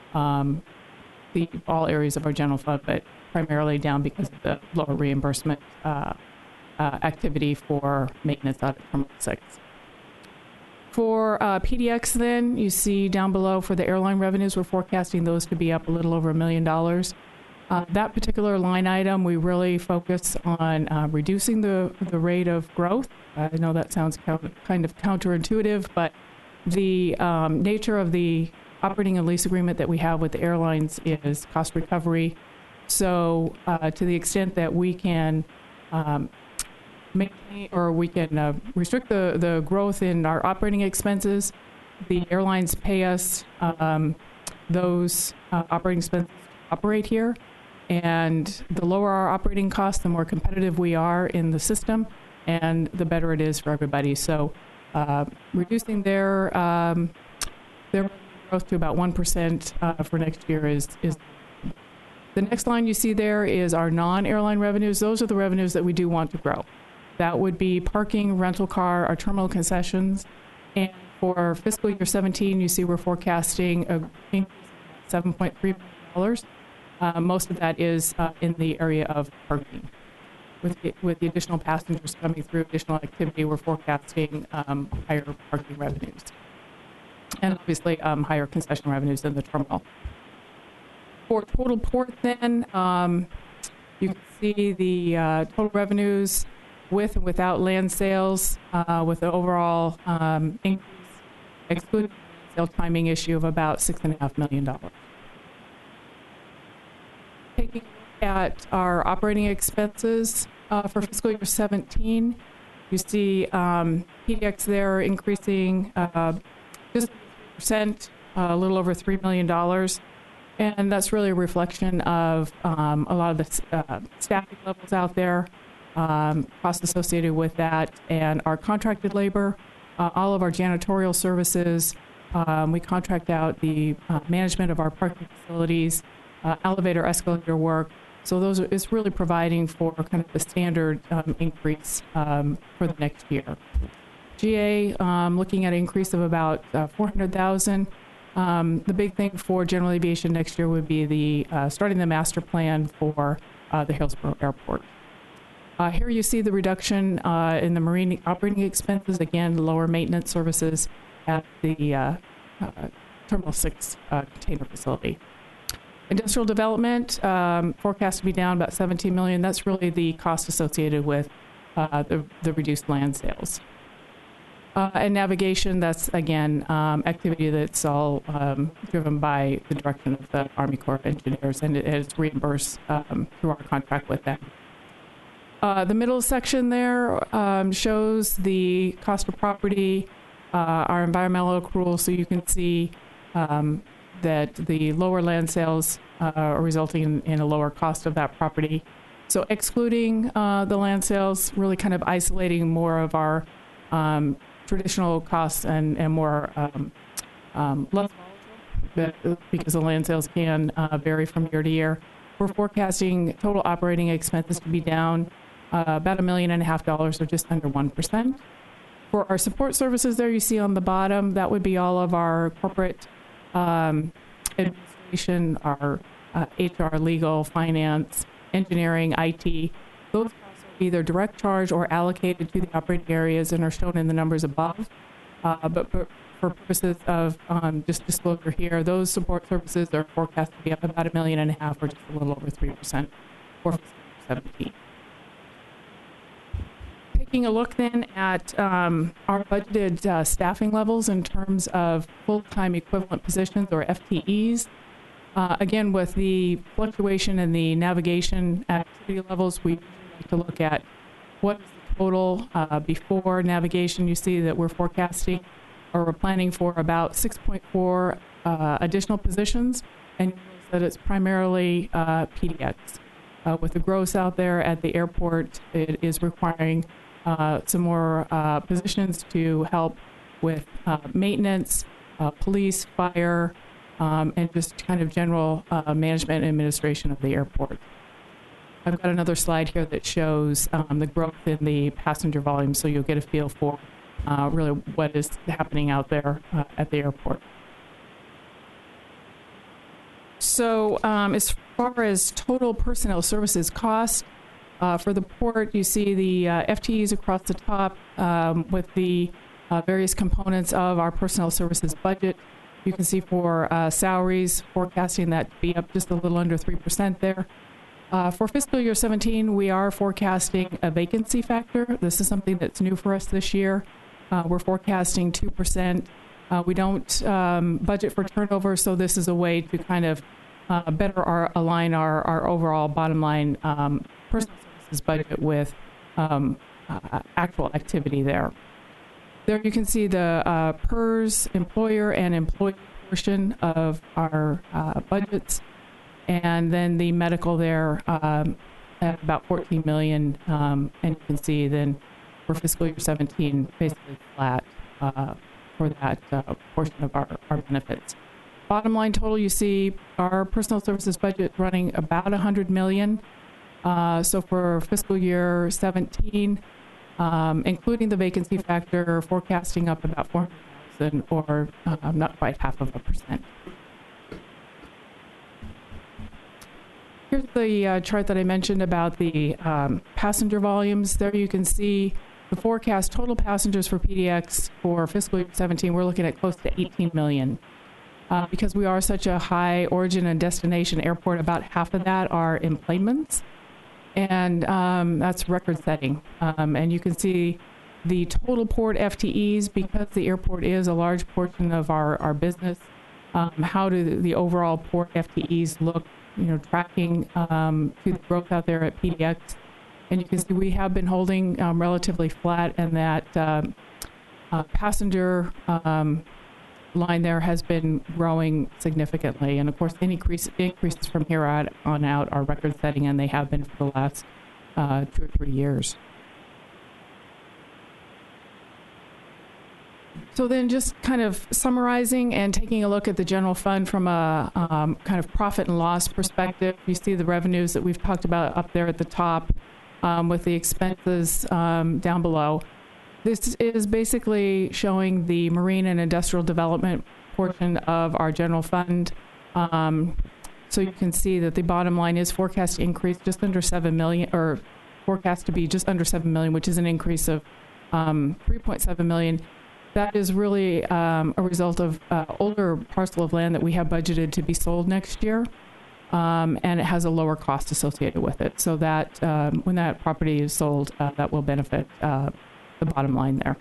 all areas of our general fund, but primarily down because of the lower reimbursement activity for maintenance out at Terminal 6. For PDX then, you see down below for the airline revenues, we're forecasting those to be up a little over $1 million. That particular line item, we really focus on reducing the rate of growth. I know that sounds kind of counterintuitive, but the nature of the operating and lease agreement that we have with the airlines is cost recovery. So to the extent that we can maintain or we can restrict the growth in our operating expenses, the airlines pay us those operating expenses to operate here. And the lower our operating costs, the more competitive we are in the system, and the better it is for everybody. So reducing their growth to about 1% for next year is. The next line you see there is our non-airline revenues. Those are the revenues that we do want to grow. That would be parking, rental car, our terminal concessions. And for fiscal year 17, you see we're forecasting an increase of $7.3 million. Most of that is in the area of parking. With the additional passengers coming through, additional activity, we're forecasting higher parking revenues. And obviously higher concession revenues in the terminal. For total port then, you can see the total revenues with and without land sales, with the overall increase excluding the sale timing issue of about $6.5 million. Taking a look at our operating expenses for fiscal year 17, you see PDX there increasing just 3%, a little over $3 million. And that's really a reflection of a lot of the staffing levels out there, costs associated with that, and our contracted labor, all of our janitorial services. We contract out the management of our parking facilities, elevator, escalator work. So it's really providing for kind of the standard increase for the next year. GA, looking at an increase of about $400,000. The big thing for general aviation next year would be the starting the master plan for the Hillsborough Airport. Here you see the reduction in the marine operating expenses, again, lower maintenance services at the Terminal 6 container facility. Industrial development forecast to be down about $17 million. That's really the cost associated with the reduced land sales. And navigation, that's, again, activity that's all driven by the direction of the Army Corps of Engineers, and it's reimbursed through our contract with them. The middle section there shows the cost of property, our environmental accrual, so you can see that the lower land sales are resulting in a lower cost of that property. So excluding the land sales, really kind of isolating more of our traditional costs and more less volatile, because the land sales can vary from year to year. We're forecasting total operating expenses to be down about $1.5 million, or just under 1%. For our support services there you see on the bottom, that would be all of our corporate administration, our HR, legal, finance, engineering, IT. Those costs are either direct charge or allocated to the operating areas and are shown in the numbers above. But for purposes of just disclosure here, those support services are forecast to be up about $1.5 million, or just a little over 3% for fiscal 17. Taking a look then at our budgeted staffing levels in terms of full-time equivalent positions, or FTEs. Again, with the fluctuation in the navigation activity levels, we like to look at what is the total before navigation. You see that we're forecasting, or we're planning for about 6.4 additional positions, and you notice that it's primarily PDX. With the growth out there at the airport, it is requiring some more positions to help with maintenance, police, fire, and just kind of general management and administration of the airport. I've got another slide here that shows the growth in the passenger volume, so you'll get a feel for really what is happening out there at the airport. So as far as total personnel services cost, for the port, you see the FTEs across the top with the various components of our personnel services budget. You can see for salaries, forecasting that to be up just a little under 3% there. For fiscal year 17, we are forecasting a vacancy factor. This is something that's new for us this year. We're forecasting 2%. We don't budget for turnover, so this is a way to kind of better align our overall bottom line personnel services budget with actual activity there. There you can see the PERS, employer and employee portion of our budgets, and then the medical there at about $14 million, and you can see then for fiscal year 17 basically flat for that portion of our benefits. Bottom line total, you see our personnel services budget running about $100 million. So for fiscal year 17, including the vacancy factor, forecasting up about 400,000, or not quite 0.5%. Here's the chart that I mentioned about the passenger volumes. There you can see the forecast total passengers for PDX for fiscal year 17. We're looking at close to 18 million. Because we are such a high origin and destination airport, about half of that are enplanements. And that's record setting. And you can see the total port FTEs, because the airport is a large portion of our business, how do the overall port FTEs look, tracking to the growth out there at PDX. And you can see we have been holding relatively flat, and that passenger line there has been growing significantly. And of course, any increases from here on out are record-setting, and they have been for the last 2 or 3 years. So then just kind of summarizing and taking a look at the general fund from a kind of profit and loss perspective, you see the revenues that we've talked about up there at the top with the expenses down below. This is basically showing the marine and industrial development portion of our general fund. So you can see that the bottom line is forecast to increase just under $7 million, or forecast to be just under $7 million, which is an increase of $3.7 million. That is really a result of older parcel of land that we have budgeted to be sold next year, and it has a lower cost associated with it. So that when that property is sold, that will benefit the bottom line there.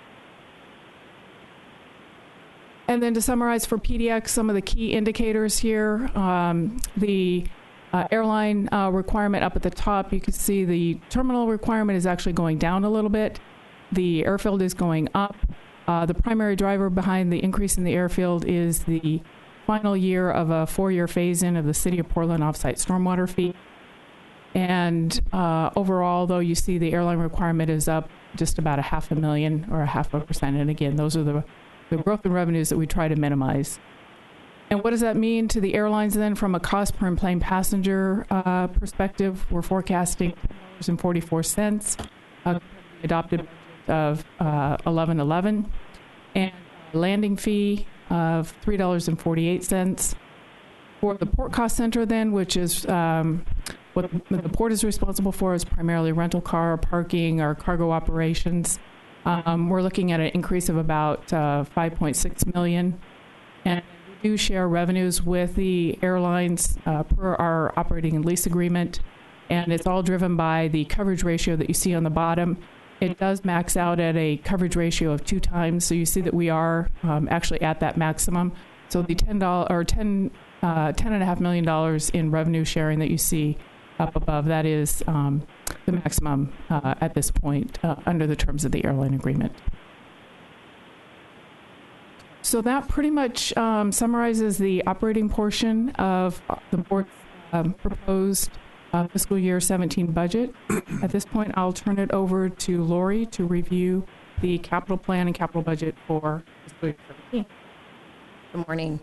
And then to summarize for PDX, some of the key indicators here, the airline requirement up at the top, you can see the terminal requirement is actually going down a little bit. The airfield is going up. The primary driver behind the increase in the airfield is the final year of a 4-year phase-in of the City of Portland offsite stormwater fee. And overall, though, you see the airline requirement is up just about $500,000 or 0.5%. And again, those are the growth in revenues that we try to minimize. And what does that mean to the airlines then from a cost per enplaned passenger perspective? We're forecasting $10.44, adopted of $11.11, and a landing fee of $3.48. For the port cost center then, which is what the port is responsible for, is primarily rental car, parking, or cargo operations. We're looking at an increase of about $5.6 million. And we do share revenues with the airlines per our operating and lease agreement. And it's all driven by the coverage ratio that you see on the bottom. It does max out at a coverage ratio of 2 times. So you see that we are actually at that maximum. So the $10.5 million in revenue sharing that you see up above, that is the maximum at this point under the terms of the airline agreement. So that pretty much summarizes the operating portion of the board's proposed fiscal year 17 budget. At this point, I'll turn it over to Lori to review the capital plan and capital budget for fiscal year 17.
Good morning.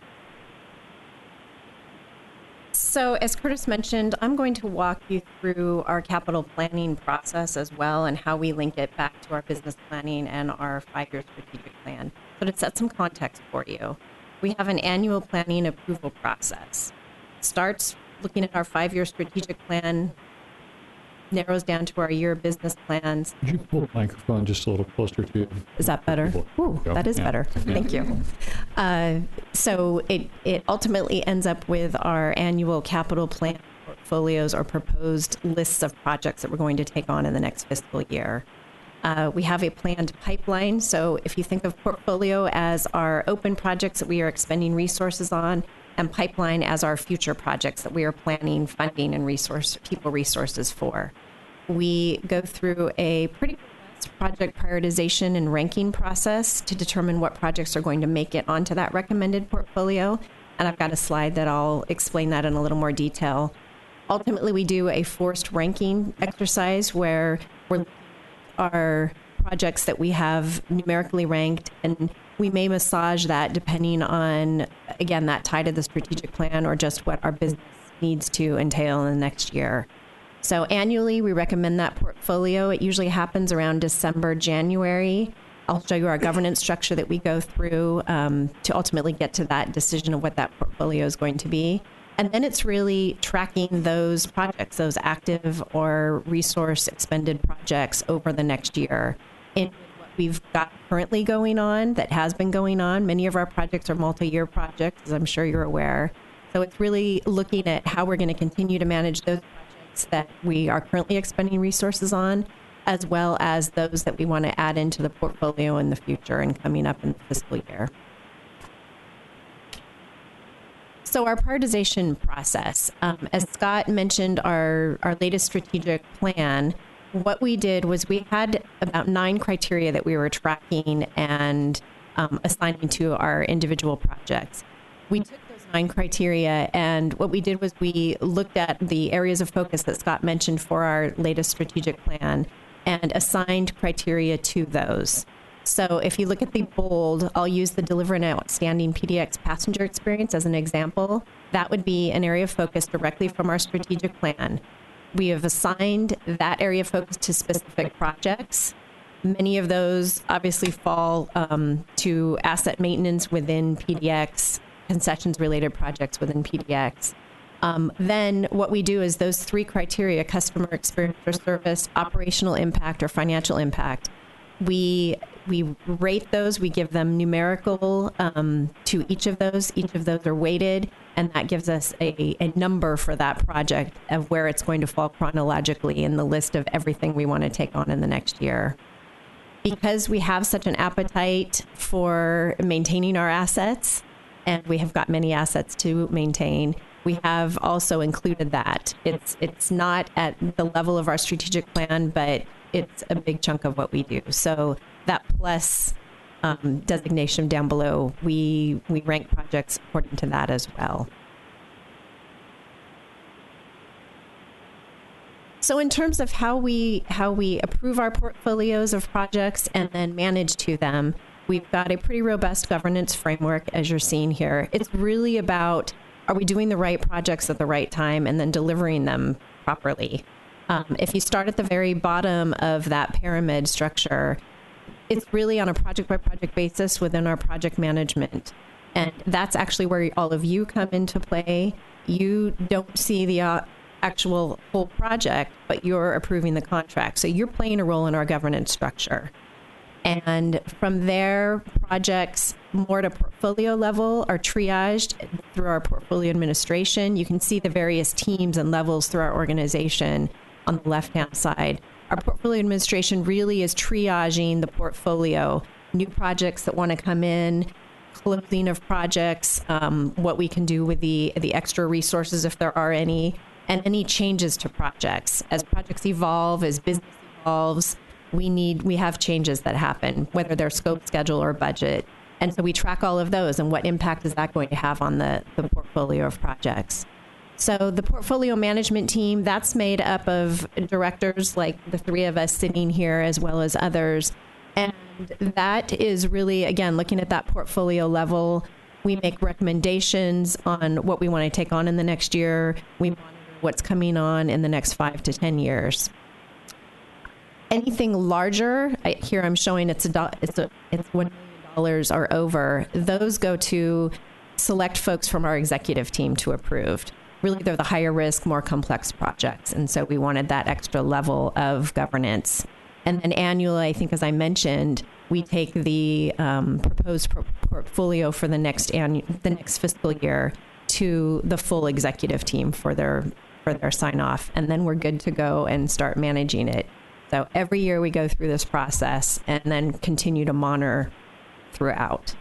So as Curtis mentioned, I'm going to walk you through our capital planning process as well and how we link it back to our business planning and our 5-year strategic plan. So to set some context for you, we have an annual planning approval process. It starts looking at our 5-year strategic plan, narrows down to our year business plans.
Could you pull the microphone just a little closer to you?
Is that better? Ooh, that is better. Thank you. So it ultimately ends up with our annual capital plan portfolios or proposed lists of projects that we're going to take on in the next fiscal year. We have a planned pipeline. So if you think of portfolio as our open projects that we are expending resources on, and pipeline as our future projects that we are planning, funding, and people resources for. We go through a pretty robust project prioritization and ranking process to determine what projects are going to make it onto that recommended portfolio. And I've got a slide that I'll explain that in a little more detail. Ultimately, we do a forced ranking exercise where we're looking at our projects that we have numerically ranked, and we may massage that depending on, again, that tie to the strategic plan or just what our business needs to entail in the next year. So annually, we recommend that portfolio. It usually happens around December, January. I'll show you our governance structure that we go through to ultimately get to that decision of what that portfolio is going to be. And then it's really tracking those projects, those active or resource expended projects over the next year. In what we've got currently going on, that has been going on, many of our projects are multi-year projects, as I'm sure you're aware. So it's really looking at how we're going to continue to manage those projects that we are currently expending resources on, as well as those that we want to add into the portfolio in the future and coming up in the fiscal year. So our prioritization process, as Scott mentioned, our latest strategic plan, what we did was we had about 9 criteria that we were tracking and assigning to our individual projects. We took those 9 criteria, and what we did was we looked at the areas of focus that Scott mentioned for our latest strategic plan and assigned criteria to those. So if you look at the bold, I'll use the deliver an outstanding PDX passenger experience as an example. That would be an area of focus directly from our strategic plan. We have assigned that area of focus to specific projects. Many of those obviously fall to asset maintenance within PDX, concessions-related projects within PDX. Then what we do is those 3 criteria, customer experience or service, operational impact or financial impact, we rate those, we give them numerical to each of those. Each of those are weighted, and that gives us a number for that project of where it's going to fall chronologically in the list of everything we want to take on in the next year. Because we have such an appetite for maintaining our assets, and we have got many assets to maintain, we have also included that. It's not at the level of our strategic plan, but it's a big chunk of what we do. So that plus designation down below, we rank projects according to that as well. So in terms of how we approve our portfolios of projects and then manage to them, we've got a pretty robust governance framework, as you're seeing here. It's really about, are we doing the right projects at the right time and then delivering them properly? If you start at the very bottom of that pyramid structure, it's really on a project-by-project basis within our project management. And that's actually where all of you come into play. You don't see the actual whole project, but you're approving the contract. So you're playing a role in our governance structure. And from there, projects more to portfolio level are triaged through our portfolio administration. You can see the various teams and levels through our organization on the left-hand side. Our portfolio administration really is triaging the portfolio, new projects that want to come in, closing of projects, what we can do with the extra resources if there are any, and any changes to projects. As projects evolve, as business evolves, we have changes that happen, whether they're scope, schedule, or budget. And so we track all of those and what impact is that going to have on the portfolio of projects. So the portfolio management team, that's made up of directors like the 3 of us sitting here as well as others. And that is really, again, looking at that portfolio level. We make recommendations on what we want to take on in the next year. We monitor what's coming on in the next 5 to 10 years. Anything larger, here I'm showing it's $1 million or over. Those go to select folks from our executive team to approve. Really, they're the higher risk, more complex projects. And so we wanted that extra level of governance. And then annually, I think, as I mentioned, we take the proposed portfolio for the next fiscal year to the full executive team for their sign off. And then we're good to go and start managing it. So every year we go through this process and then continue to monitor throughout.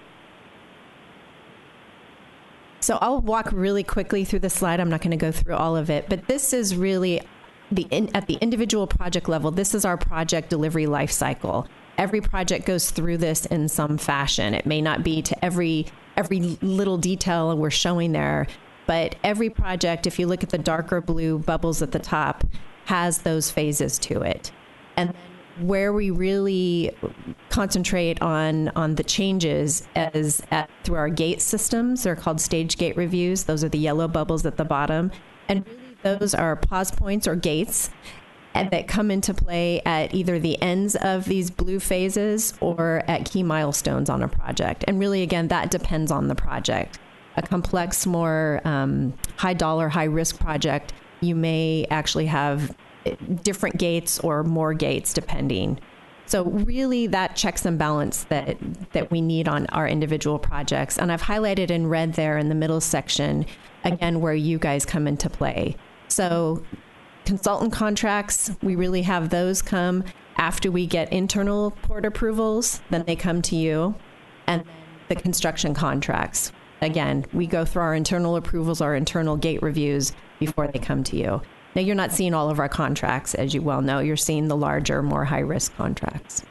So I'll walk really quickly through the slide. I'm not going to go through all of it, but this is really at the individual project level. This is our project delivery life cycle. Every project goes through this in some fashion. It may not be to every little detail we're showing there, but every project, if you look at the darker blue bubbles at the top, has those phases to it. And then where we really concentrate on the changes is through our gate systems. They're called stage gate reviews. Those are the yellow bubbles at the bottom. And really those are pause points or gates that come into play at either the ends of these blue phases or at key milestones on a project. And really, again, that depends on the project. A complex, more high dollar, high risk project, you may actually have different gates or more gates depending. So really that checks and balance that we need on our individual projects. And I've highlighted in red there in the middle section, again, where you guys come into play. So Consultant contracts, we really have those come after we get internal port approvals, then they come to you. And then the construction contracts, again, we go through our internal approvals, our internal gate reviews before they come to you. Now, you're not seeing all of our contracts, as you well know. You're seeing the larger, more high-risk contracts.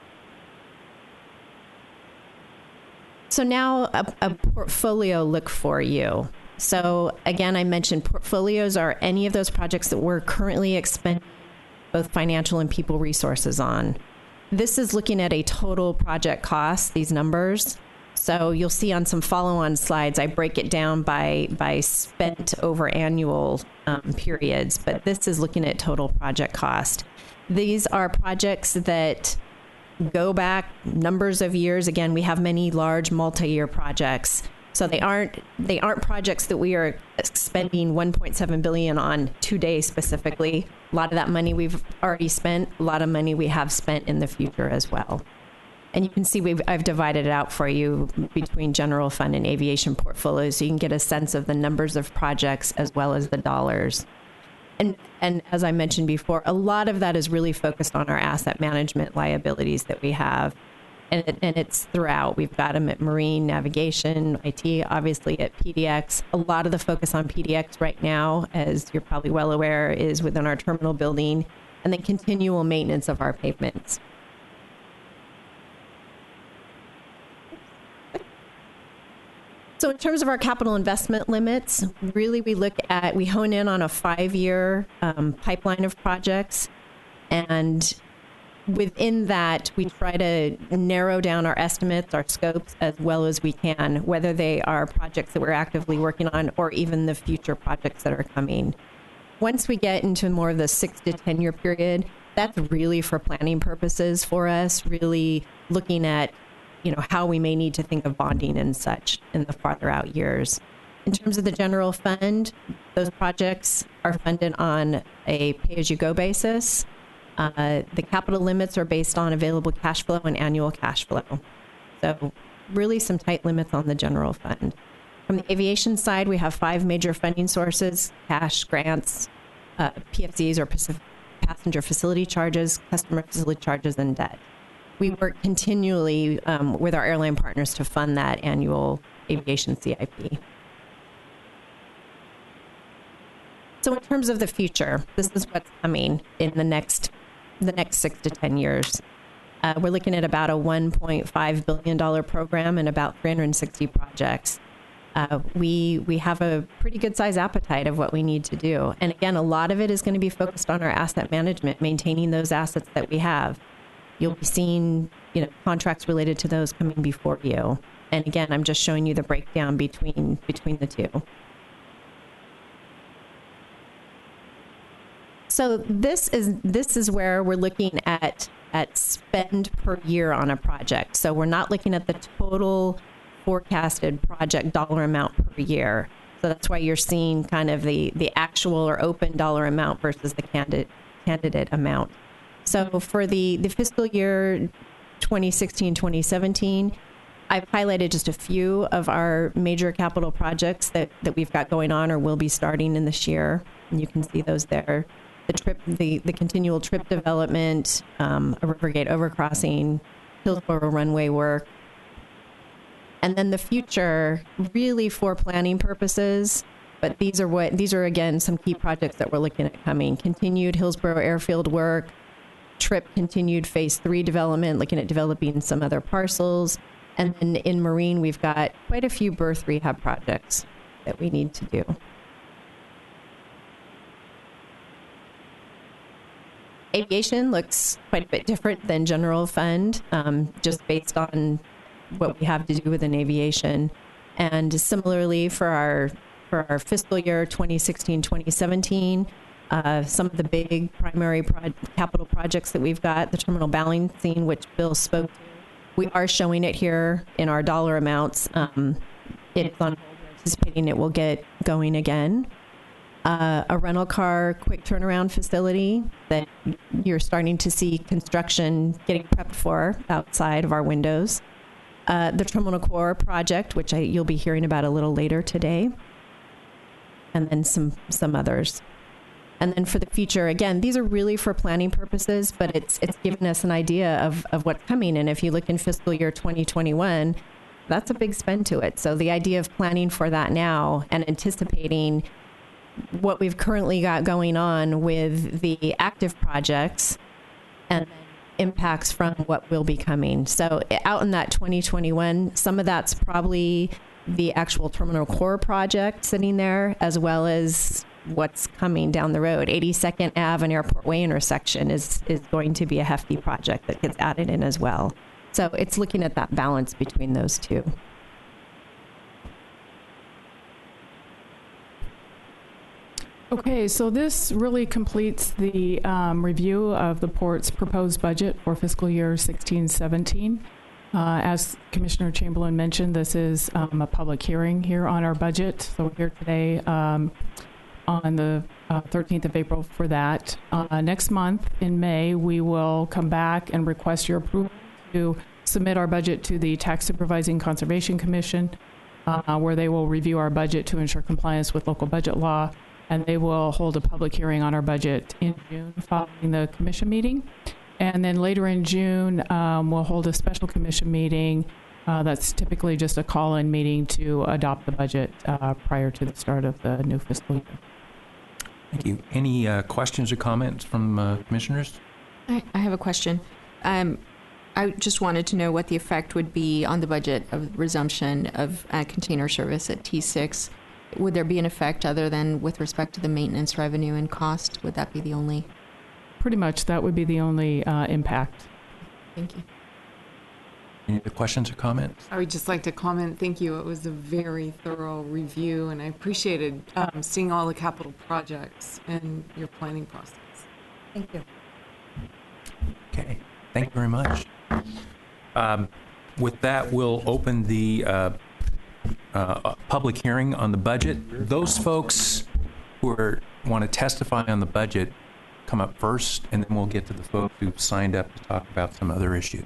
So now a portfolio look for you. So again, I mentioned portfolios are any of those projects that we're currently expending both financial and people resources on. This is looking at a total project cost, these numbers. So you'll see on some follow-on slides, I break it down by spent over annual periods, but this is looking at total project cost. These are projects that go back numbers of years. Again, we have many large multi-year projects. So they aren't projects that we are spending $1.7 billion on today specifically. A lot of that money we've already spent. A lot of money we have spent in the future as well. And you can see I've divided it out for you between general fund and aviation portfolios, so you can get a sense of the numbers of projects as well as the dollars. And as I mentioned before, a lot of that is really focused on our asset management liabilities that we have. And it's throughout. We've got them at Marine, Navigation, IT, obviously at PDX. A lot of the focus on PDX right now, as you're probably well aware, is within our terminal building, and then continual maintenance of our pavements. So in terms of our capital investment limits, really we hone in on a 5-year pipeline of projects, and within that, we try to narrow down our estimates, our scopes, as well as we can, whether they are projects that we're actively working on or even the future projects that are coming. Once we get into more of the 6 to 10 year period, that's really for planning purposes for us, really looking at how we may need to think of bonding and such in the farther out years. In terms of the general fund, those projects are funded on a pay-as-you-go basis. The capital limits are based on available cash flow and annual cash flow. So really some tight limits on the general fund. From the aviation side, we have 5 major funding sources: cash, grants, PFCs or passenger facility charges, customer facility charges, and debt. We work continually with our airline partners to fund that annual aviation CIP. So in terms of the future, this is what's coming in the next 6 to 10 years. We're looking at about a $1.5 billion program and about 360 projects. We have a pretty good size appetite of what we need to do. And again, a lot of it is going to be focused on our asset management, maintaining those assets that we have. You'll be seeing, contracts related to those coming before you. And again, I'm just showing you the breakdown between the two. So this is where we're looking at spend per year on a project. So we're not looking at the total forecasted project dollar amount per year. So that's why you're seeing kind of the actual or open dollar amount versus the candidate amount. So for the fiscal year 2016-2017, I've highlighted just a few of our major capital projects that we've got going on or will be starting in this year. And you can see those there. The continual trip development, a Rivergate overcrossing, Hillsborough runway work. And then the future, really for planning purposes, but these are again some key projects that we're looking at coming. Continued Hillsborough airfield work, TRIP continued phase 3 development, looking at developing some other parcels. And then in Marine, we've got quite a few berth rehab projects that we need to do. Aviation looks quite a bit different than general fund, just based on what we have to do within aviation. And similarly for our fiscal year 2016-2017, some of the big primary capital projects that we've got, the terminal balancing, which Bill spoke to, we are showing it here in our dollar amounts. It is on hold. We're anticipating it will get going again. A rental car quick turnaround facility that you're starting to see construction getting prepped for outside of our windows. The Terminal Core project, which you'll be hearing about a little later today. And then some others. And then for the future, again, these are really for planning purposes, but it's given us an idea of what's coming. And if you look in fiscal year 2021, that's a big spend to it. So the idea of planning for that now and anticipating what we've currently got going on with the active projects and impacts from what will be coming. So out in that 2021, some of that's probably the actual terminal core project sitting there, as well as what's coming down the road. 82nd Ave and Airport Way intersection is going to be a hefty project that gets added in as well. So it's looking at that balance between those two.
Okay, so this really completes the review of the Port's proposed budget for fiscal year 16-17. As Commissioner Chamberlain mentioned, this is a public hearing here on our budget. So we're here today on the 13th of April for that. Next month in May, we will come back and request your approval to submit our budget to the Tax Supervising Conservation Commission, where they will review our budget to ensure compliance with local budget law. And they will hold a public hearing on our budget in June following the commission meeting. And then later in June, we'll hold a special commission meeting that's typically just a call-in meeting to adopt the budget prior to the start of the new fiscal year.
Thank you. Any questions or comments from commissioners?
I have a question. I just wanted to know what the effect would be on the budget of resumption of container service at T6. Would there be an effect other than with respect to the maintenance revenue and cost? Would that be the only?
Pretty much, that would be the only impact.
Thank you.
Any other questions or comments?
I would just like to comment, thank you. It was a very thorough review, and I appreciated seeing all the capital projects and your planning process.
Thank you.
Okay, thank you very much. With that, we'll open the public hearing on the budget. Those folks who want to testify on the budget come up first, and then we'll get to the folks who've signed up to talk about some other issues.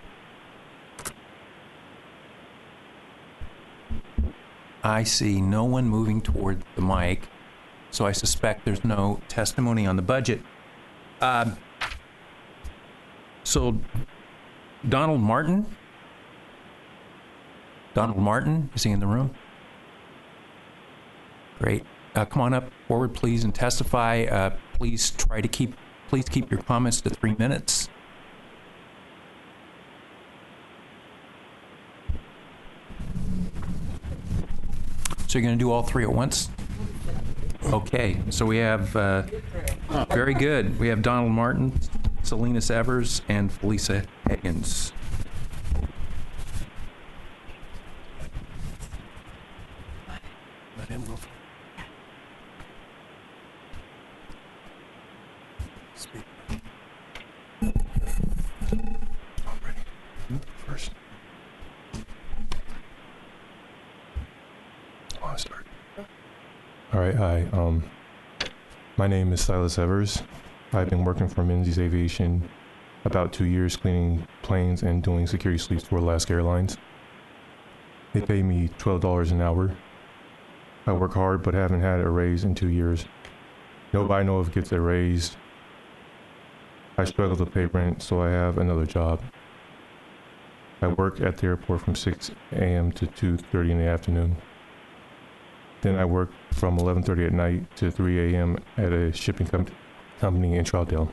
I see no one moving toward the mic, so I suspect there's no testimony on the budget. So, Donald Martin, is he in the room? Great. Come on up forward, please, and testify. Please keep your comments to 3 minutes. So you're going to do all three at once? Okay. So we have, very good. We have Donald Martin, Salinas Evers, and Felisa Higgins. Let him go. Speak. All right. You first. I'll start.
All right. Hi. My name is Silas Evers. I've been working for Menzies Aviation about 2 years, cleaning planes and doing security sweeps for Alaska Airlines. They pay me $12 an hour. I work hard, but haven't had a raise in 2 years. Nobody knows if it gets a raise. I struggle to pay rent, so I have another job. I work at the airport from 6 a.m. to 2:30 in the afternoon. Then I work from 11:30 at night to 3 a.m. at a shipping company in Troutdale.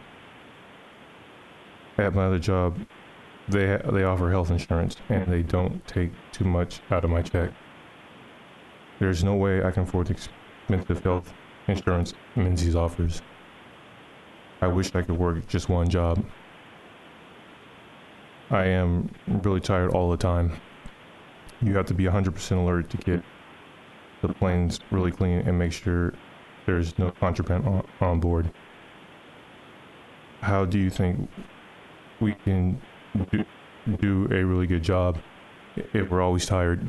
At my other job, they offer health insurance, and they don't take too much out of my check. There's no way I can afford the expensive health insurance Menzies offers. I wish I could work just one job. I am really tired all the time. You have to be 100% alert to get the planes really clean and make sure there's no contraband on board. How do you think we can do a really good job if we're always tired?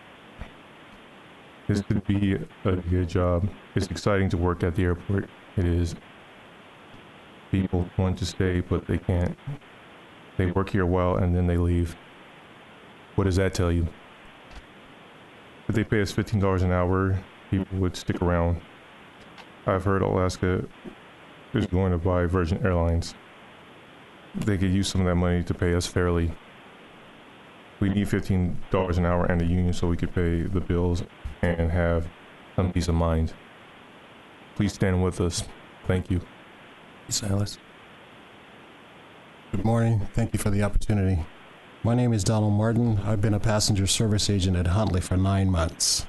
This could be a good job. It's exciting to work at the airport. It is. People want to stay, but they can't. They work here a while and then they leave. What does that tell you? If they pay us $15 an hour, people would stick around. I've heard Alaska is going to buy Virgin Airlines. They could use some of that money to pay us fairly. We need $15 an hour and a union so we could pay the bills and have some peace of mind. Please stand with us. Thank you.
Silas.
Good morning. Thank you for the opportunity. My name is Donald Martin. I've been a passenger service agent at Huntley for 9 months.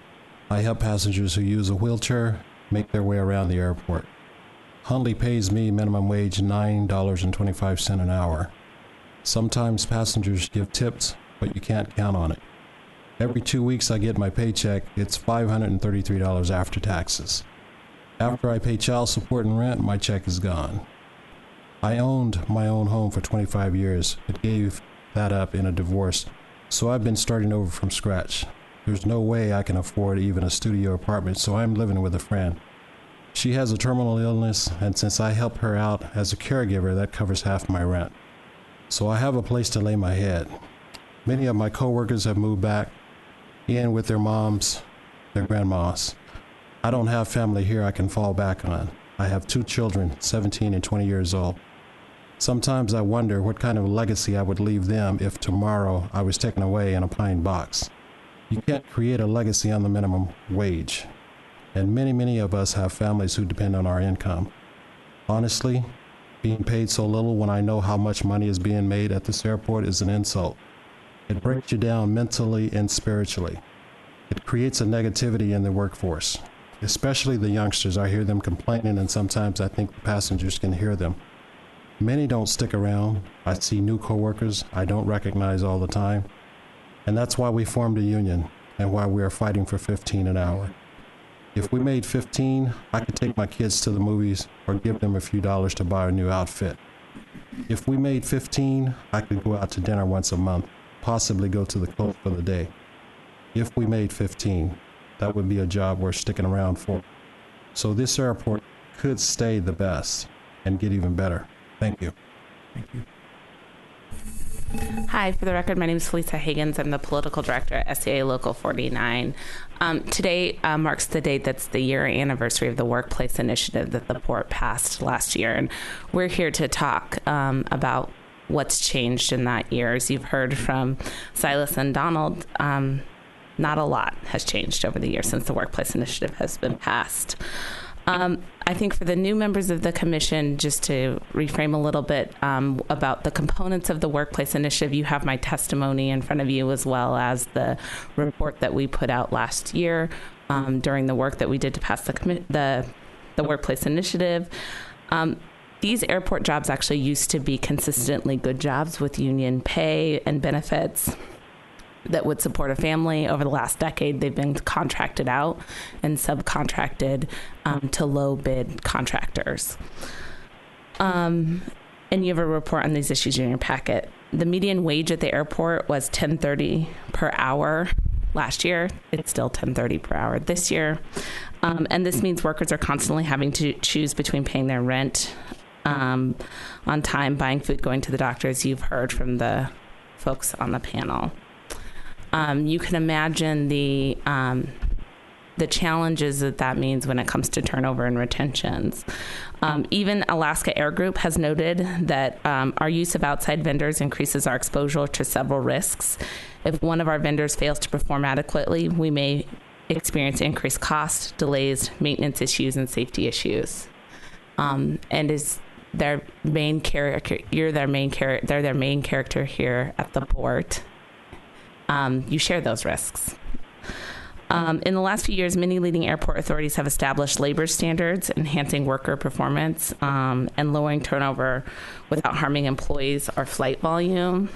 I help passengers who use a wheelchair make their way around the airport. Huntley pays me minimum wage $9.25 an hour. Sometimes passengers give tips, but you can't count on it. Every 2 weeks I get my paycheck. It's $533 after taxes. After I pay child support and rent, my check is gone. I owned my own home for 25 years, but gave that up in a divorce, so I've been starting over from scratch. There's no way I can afford even a studio apartment, so I'm living with a friend. She has a terminal illness, and since I help her out as a caregiver, that covers half my rent. So I have a place to lay my head. Many of my coworkers have moved back in with their moms, their grandmas. I don't have family here I can fall back on. I have 2 children, 17 and 20 years old. Sometimes I wonder what kind of legacy I would leave them if tomorrow I was taken away in a pine box. You can't create a legacy on the minimum wage. And many of us have families who depend on our income. Honestly, being paid so little when I know how much money is being made at this airport is an insult. It breaks you down mentally and spiritually. It creates a negativity in the workforce, especially the youngsters. I hear them complaining, and sometimes I think the passengers can hear them. Many don't stick around. I see new coworkers I don't recognize all the time. And that's why we formed a union and why we are fighting for $15 an hour. If we made $15, I could take my kids to the movies or give them a few dollars to buy a new outfit. If we made $15, I could go out to dinner once a month, possibly go to the club for the day. If we made $15, that would be a job worth sticking around for. So this airport could stay the best and get even better. Thank you.
Thank you.
Hi, for the record, my name is Felisa Higgins. I'm the political director at SCA Local 49. Today marks the date that's the year anniversary of the workplace initiative that the port passed last year. And we're here to talk about what's changed in that year. As you've heard from Silas and Donald, not a lot has changed over the years since the workplace initiative has been passed. I think for the new members of the commission, just to reframe a little bit about the components of the workplace initiative, you have my testimony in front of you, as well as the report that we put out last year during the work that we did to pass the workplace initiative. These airport jobs actually used to be consistently good jobs with union pay and benefits that would support a family. Over the last decade, they've been contracted out and subcontracted to low bid contractors. And you have a report on these issues in your packet. The median wage at the airport was $10.30 per hour last year. It's still $10.30 per hour this year. And this means workers are constantly having to choose between paying their rent on time, buying food, going to the doctor, as you've heard from the folks on the panel. You can imagine the challenges that means when it comes to turnover and retentions. Even Alaska Air Group has noted that our use of outside vendors increases our exposure to several risks. If one of our vendors fails to perform adequately, we may experience increased costs, delays, maintenance issues, and safety issues. And is their main character? They're their main character here at the port. You share those risks. In the last few years, many leading airport authorities have established labor standards, enhancing worker performance and lowering turnover without harming employees or flight volume.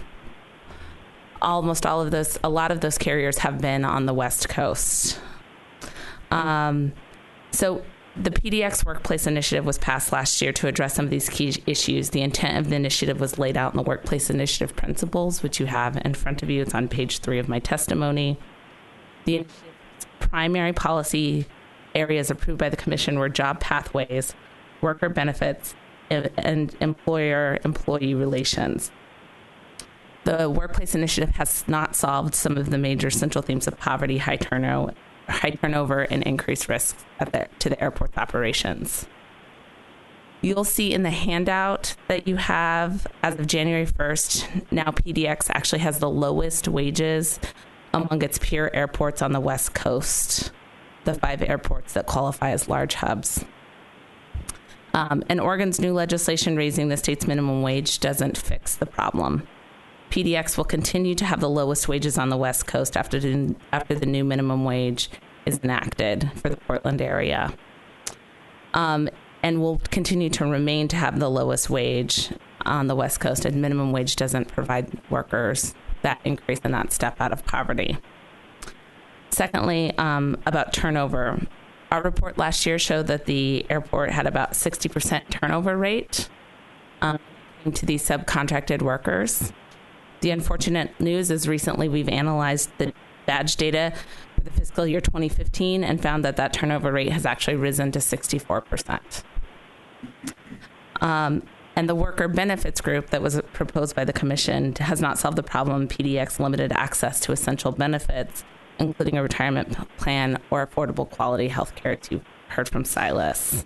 A lot of those carriers have been on the West Coast. So the PDX Workplace Initiative was passed last year to address some of these key issues. The intent of the initiative was laid out in the Workplace Initiative Principles, which you have in front of you. It's on page 3 of my testimony. The initiative's primary policy areas approved by the Commission were job pathways, worker benefits, and employer-employee relations. The Workplace Initiative has not solved some of the major central themes of poverty, high turnover, and increased risks to the airport's operations. You'll see in the handout that you have, as of January 1st, now PDX actually has the lowest wages among its peer airports on the West Coast, the 5 airports that qualify as large hubs. And Oregon's new legislation raising the state's minimum wage doesn't fix the problem. PDX will continue to have the lowest wages on the West Coast after the new minimum wage is enacted for the Portland area. And will continue to remain to have the lowest wage on the West Coast, and minimum wage doesn't provide workers that increase and that step out of poverty. Secondly, about turnover. Our report last year showed that the airport had about 60% turnover rate to these subcontracted workers. The unfortunate news is recently we've analyzed the badge data for the fiscal year 2015 and found that that turnover rate has actually risen to 64%. And the worker benefits group that was proposed by the commission has not solved the problem. PDX limited access to essential benefits, including a retirement plan or affordable quality health care, as you heard from Silas.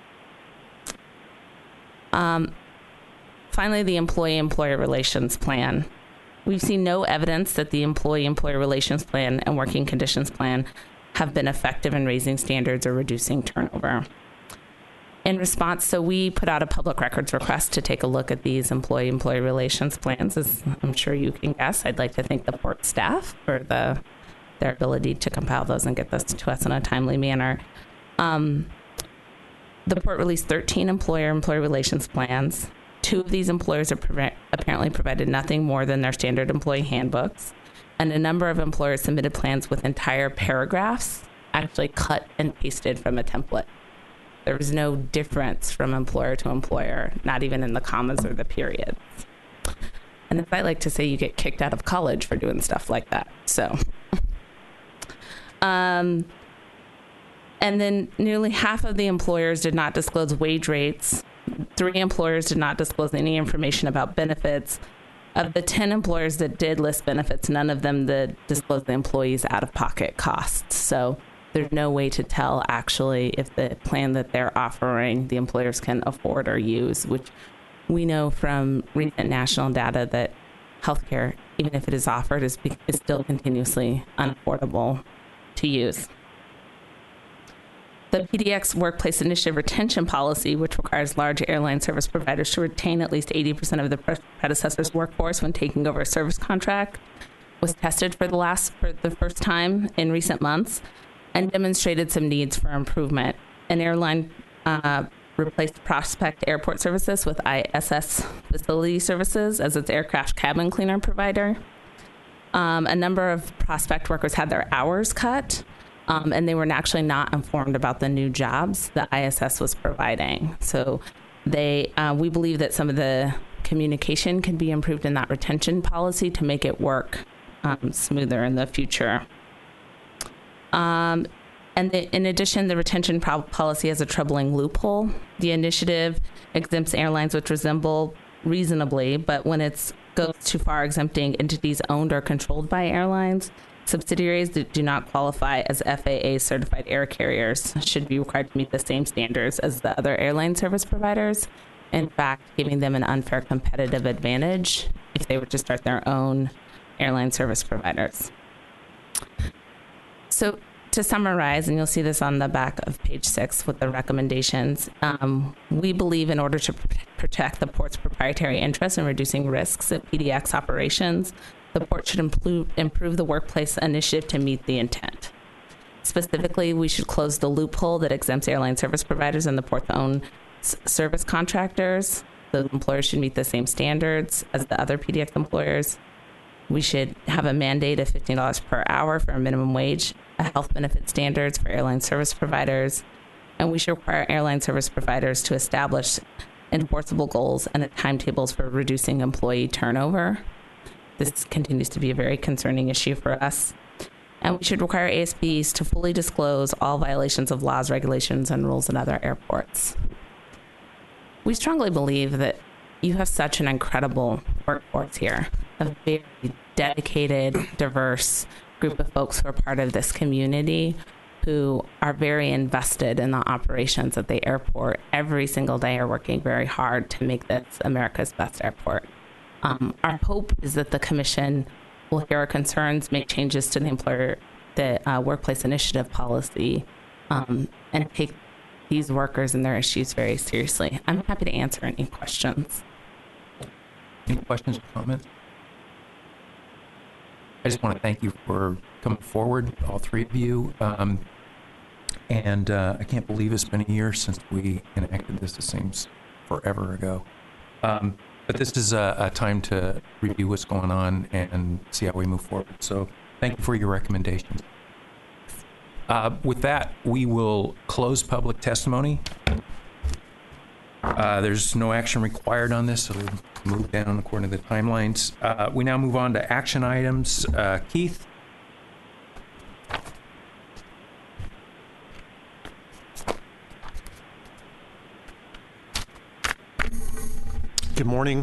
Finally, the employee-employer relations plan. We've seen no evidence that the employee-employer relations plan and working conditions plan have been effective in raising standards or reducing turnover. In response, so we put out a public records request to take a look at these employee-employee relations plans. As I'm sure you can guess, I'd like to thank the port staff for their ability to compile those and get those to us in a timely manner. The port released 13 employer-employee relations plans. 2 of these employers are apparently provided nothing more than their standard employee handbooks, and a number of employers submitted plans with entire paragraphs actually cut and pasted from a template. There was no difference from employer to employer, not even in the commas or the periods. And as I like to say, you get kicked out of college for doing stuff like that. So, and then nearly half of the employers did not disclose wage rates. 3 employers did not disclose any information about benefits. Of the 10 employers that did list benefits, none of them disclosed the employees' out-of-pocket costs. So there's no way to tell actually if the plan that they're offering the employers can afford or use, which we know from recent national data that healthcare, even if it is offered, is still continuously unaffordable to use. The PDX Workplace Initiative retention policy, which requires large airline service providers to retain at least 80% of the predecessor's workforce when taking over a service contract, was tested for the first time in recent months and demonstrated some needs for improvement. An airline replaced Prospect Airport Services with ISS Facility Services as its aircraft cabin cleaner provider. A number of Prospect workers had their hours cut, and they were actually not informed about the new jobs that ISS was providing. So we believe that some of the communication can be improved in that retention policy to make it work smoother in the future. In addition, the retention policy has a troubling loophole. The initiative exempts airlines which resemble reasonably, but when it goes too far, exempting entities owned or controlled by airlines, subsidiaries that do not qualify as FAA certified air carriers should be required to meet the same standards as the other airline service providers. In fact, giving them an unfair competitive advantage if they were to start their own airline service providers. So to summarize, and you'll see this on the back of page 6 with the recommendations, we believe in order to protect the port's proprietary interests in reducing risks at PDX operations, the port should improve the workplace initiative to meet the intent. Specifically, we should close the loophole that exempts airline service providers and the port's own service contractors. The employers should meet the same standards as the other PDX employers. We should have a mandate of $15 per hour for a minimum wage, a health benefit standards for airline service providers, and we should require airline service providers to establish enforceable goals and timetables for reducing employee turnover. This continues to be a very concerning issue for us. And we should require ASPs to fully disclose all violations of laws, regulations, and rules at other airports. We strongly believe that you have such an incredible workforce here, a very dedicated, diverse group of folks who are part of this community who are very invested in the operations at the airport every single day, are working very hard to make this America's best airport. Our hope is that the Commission will hear our concerns, make changes to the workplace initiative policy, and take these workers and their issues very seriously. I'm happy to answer any questions.
Any questions or comments? I just want to thank you for coming forward, all three of you. And I can't believe it's been a year since we enacted this. It seems forever ago. But this is a time to review what's going on and see how we move forward. So thank you for your recommendations. With that, we will close public testimony. There's no action required on this, so we'll move down according to the timelines. We now move on to action items. Keith?
Good morning.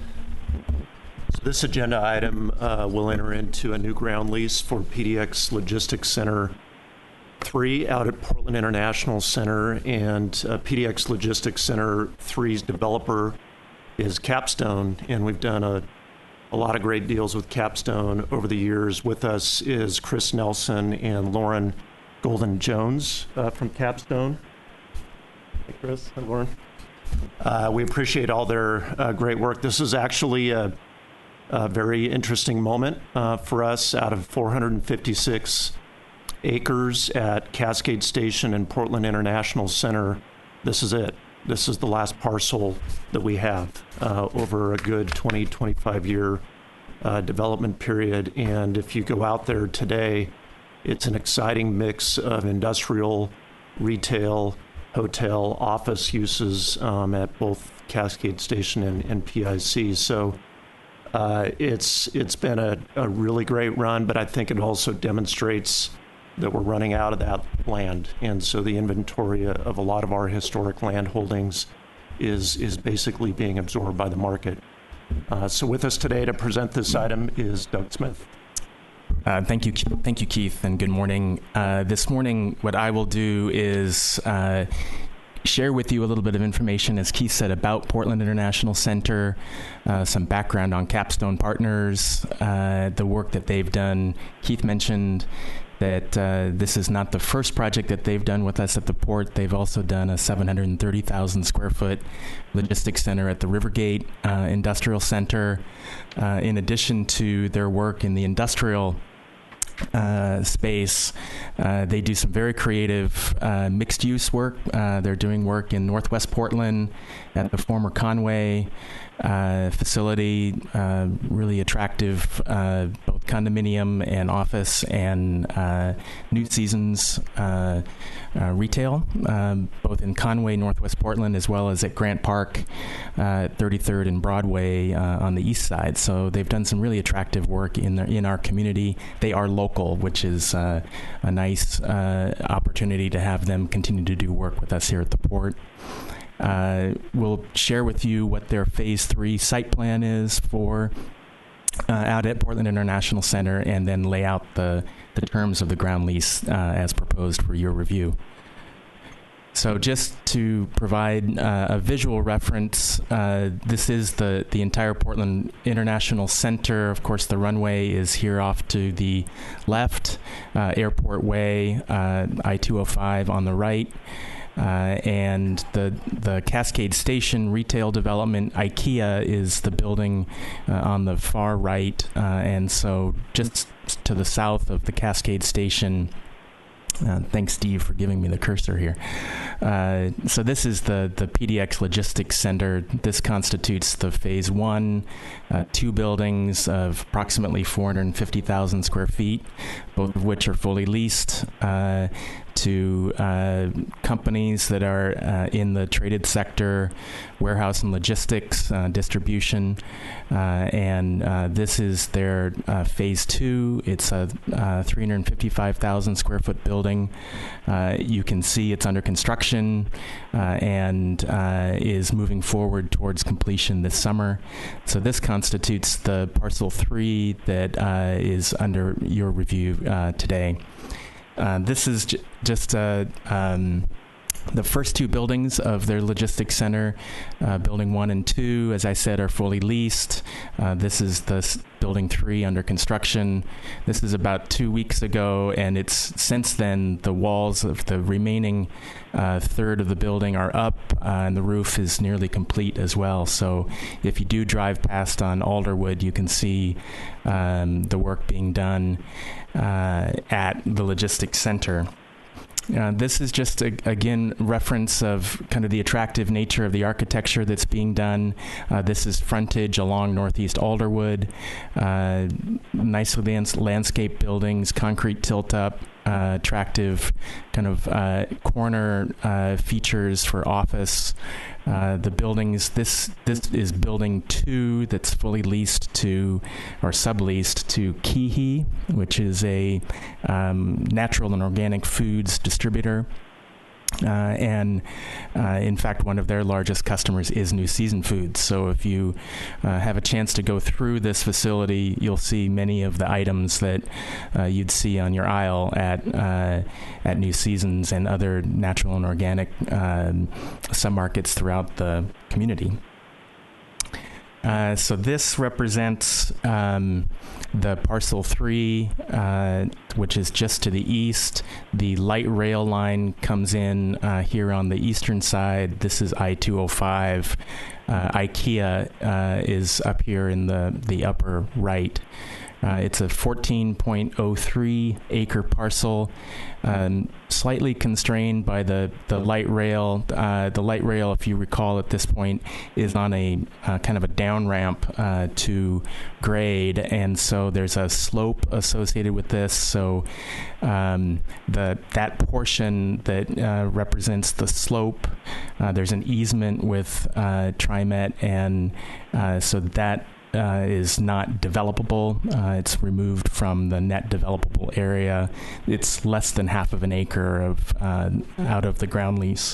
So this agenda item will enter into a new ground lease for PDX Logistics Center 3 out at Portland International Center, and PDX Logistics Center 3's developer is Capstone, and we've done a lot of great deals with Capstone over the years. With us is Chris Nelson and Lauren Golden Jones from Capstone. Hey, Chris. Hi, Lauren. We appreciate all their great work. This is actually a very interesting moment for us. Out of 456 acres at Cascade Station and Portland International Center, this is it. This is the last parcel that we have over a good 20-25 year development period. And if you go out there today, it's an exciting mix of industrial, retail, hotel, office uses at both Cascade Station and PIC. So it's been a really great run, but I think it also demonstrates that we're running out of that land. And so the inventory of a lot of our historic land holdings is basically being absorbed by the market. So with us today to present this item is Doug Smith.
Thank you, Keith, and good morning. This morning, what I will do is share with you a little bit of information, as Keith said, about Portland International Center, some background on Capstone Partners, the work that they've done. Keith mentioned that this is not the first project that they've done with us at the port. They've also done a 730,000 square foot logistics center at the Rivergate Industrial Center. In addition to their work in the industrial space, they do some very creative mixed-use work. They're doing work in Northwest Portland at the former Conway facility, really attractive, both condominium and office and New Seasons retail, both in Conway, Northwest Portland, as well as at Grant Park, 33rd and Broadway on the east side. So they've done some really attractive work in our community. They are local, which is a nice opportunity to have them continue to do work with us here at the port. We'll share with you what their Phase 3 site plan is for out at Portland International Center, and then lay out the terms of the ground lease as proposed for your review. So just to provide a visual reference, this is the entire Portland International Center. Of course, the runway is here off to the left, Airport Way, I-205 on the right. And the Cascade Station retail development, IKEA, is the building on the far right, and so just to the south of the Cascade Station. Thanks, Steve, for giving me the cursor here. So this is the PDX Logistics Center. This constitutes the Phase 1, 2 buildings of approximately 450,000 square feet, both of which are fully leased to companies that are in the traded sector, warehouse and logistics, distribution, and this is their Phase 2. It's a 355,000 square foot building. You can see it's under construction and is moving forward towards completion this summer. So this constitutes the Parcel 3 that is under your review today. This is just the first two buildings of their logistics center, building 1 and 2, as I said, are fully leased. This is building 3 under construction. This is about 2 weeks ago, and it's since then the walls of the remaining third of the building are up, and the roof is nearly complete as well. So if you do drive past on Alderwood, you can see the work being done at the logistics center. This is just, again, reference of kind of the attractive nature of the architecture that's being done. This is frontage along Northeast Alderwood. Nicely landscaped buildings, concrete tilt-up, attractive kind of corner features for office. The buildings, this is building 2 that's fully leased to, or subleased to KeHE, which is a natural and organic foods distributor. And in fact, one of their largest customers is New Season Foods. So if you have a chance to go through this facility, you'll see many of the items that you'd see on your aisle at New Seasons and other natural and organic submarkets throughout the community. So this represents the parcel 3, which is just to the east. The light rail line comes in here on the eastern side. This is I-205. IKEA is up here in the upper right. It's a 14.03 acre parcel, slightly constrained by the light rail. The light rail, if you recall at this point, is on a kind of a down ramp to grade, and so there's a slope associated with this. So that portion that represents the slope, there's an easement with TriMet, and so that is not developable. It's removed from the net developable area. It's less than half of an acre of out of the ground lease.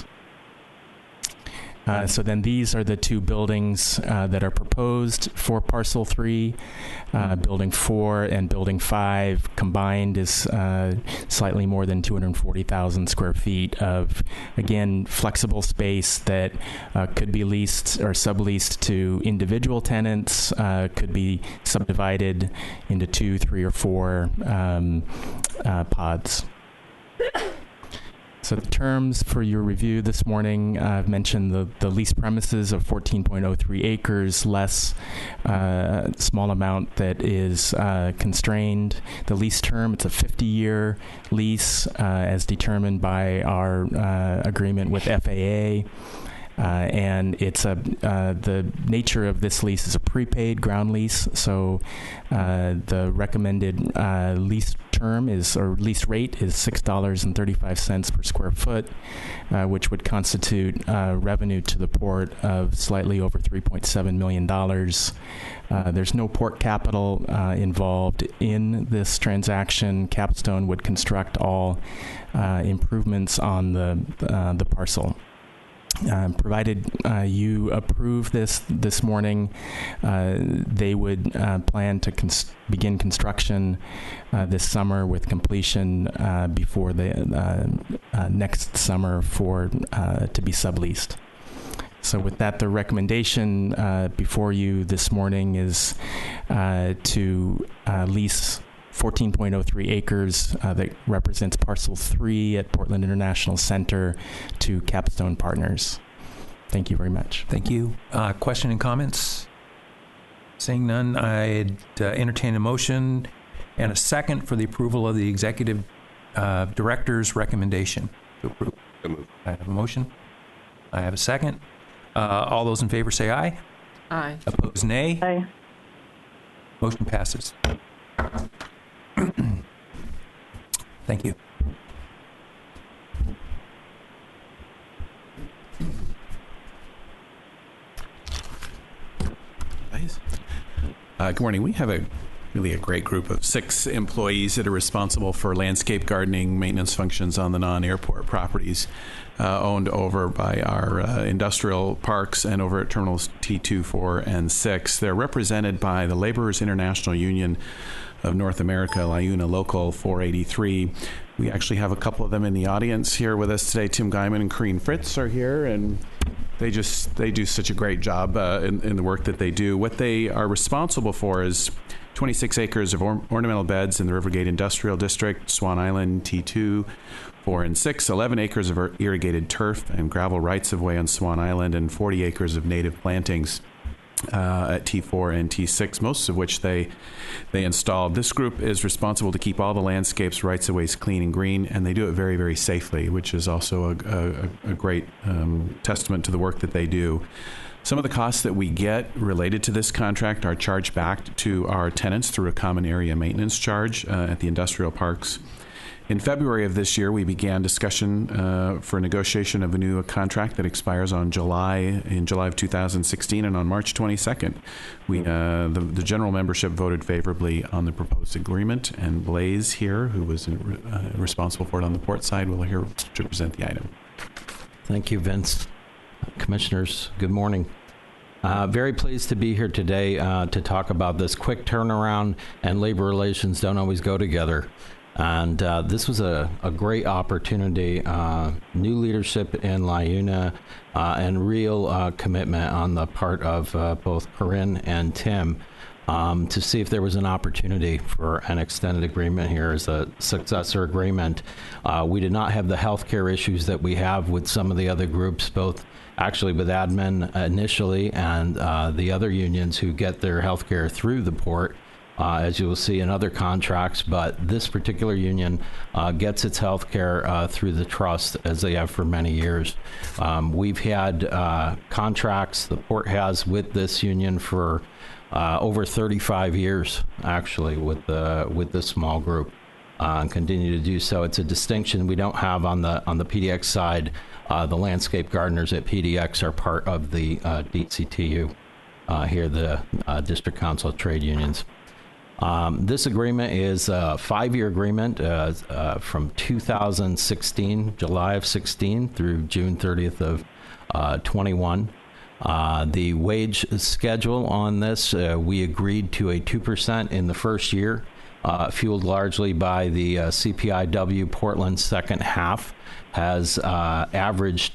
So then these are the 2 buildings that are proposed for Parcel 3. Building 4 and Building 5 combined is slightly more than 240,000 square feet of, again, flexible space that could be leased or subleased to individual tenants, could be subdivided into 2, 3, or 4 pods. So the terms for your review this morning, I've mentioned the lease premises of 14.03 acres, less a small amount that is constrained. The lease term, it's a 50-year lease as determined by our agreement with FAA. And it's the nature of this lease is a prepaid ground lease. So the recommended lease term lease rate is $6.35 per square foot, which would constitute revenue to the port of slightly over $3.7 million. There's no port capital involved in this transaction. Capstone would construct all improvements on the parcel. Provided you approve this morning, they would plan to begin construction this summer with completion before the next summer to be subleased. So with that, the recommendation before you this morning is to lease 14.03 acres that represents Parcel 3 at Portland International Center to Capstone Partners. Thank you very much.
Thank you. Question and comments? Seeing none, I'd entertain a motion and a second for the approval of the executive director's recommendation to approve. I have a motion. I have a second. All those in favor say aye.
Aye.
Opposed, nay.
Aye.
Motion passes. Thank you.
Good morning. We have really a great group of 6 employees that are responsible for landscape gardening, maintenance functions on the non-airport properties owned over by our industrial parks and over at Terminals T2, 4, and 6. They're represented by the Laborers International Union of North America, LIUNA Local 483. We actually have a couple of them in the audience here with us today. Tim Guyman and Corrine Fritz are here, and they do such a great job in the work that they do. What they are responsible for is 26 acres of ornamental beds in the Rivergate Industrial District, Swan Island, T2, 4 and 6, 11 acres of irrigated turf and gravel rights-of-way on Swan Island, and 40 acres of native plantings at T4 and T6, most of which they installed. This group is responsible to keep all the landscapes, rights-of-ways clean and green, and they do it very, very safely, which is also a great testament to the work that they do. Some of the costs that we get related to this contract are charged back to our tenants through a common area maintenance charge at the industrial parks. In February of this year, we began discussion for negotiation of a new contract that expires in July of 2016, and on March 22nd, the general membership voted favorably on the proposed agreement, and Blaze here, who was responsible for it on the port side, will here to present the item.
Thank you, Vince. Commissioners, good morning. Very pleased to be here today to talk about this. Quick turnaround and labor relations don't always go together. And this was a great opportunity, new leadership in LIUNA, and real commitment on the part of both Corinne and Tim to see if there was an opportunity for an extended agreement here as a successor agreement. We did not have the healthcare issues that we have with some of the other groups, both actually with admin initially and the other unions who get their healthcare through the port. As you will see in other contracts, but this particular union gets its health care through the trust, as they have for many years. We've had contracts, the port has, with this union for over 35 years, actually, with this small group, and continue to do so. It's a distinction we don't have on the PDX side. The landscape gardeners at PDX are part of the DCTU, here, the District Council of Trade Unions. This agreement is a 5-year agreement from 2016, July of 16 through June 30th of 21. The wage schedule on this, we agreed to a 2% in the first year, fueled largely by the CPIW. Portland's second half has averaged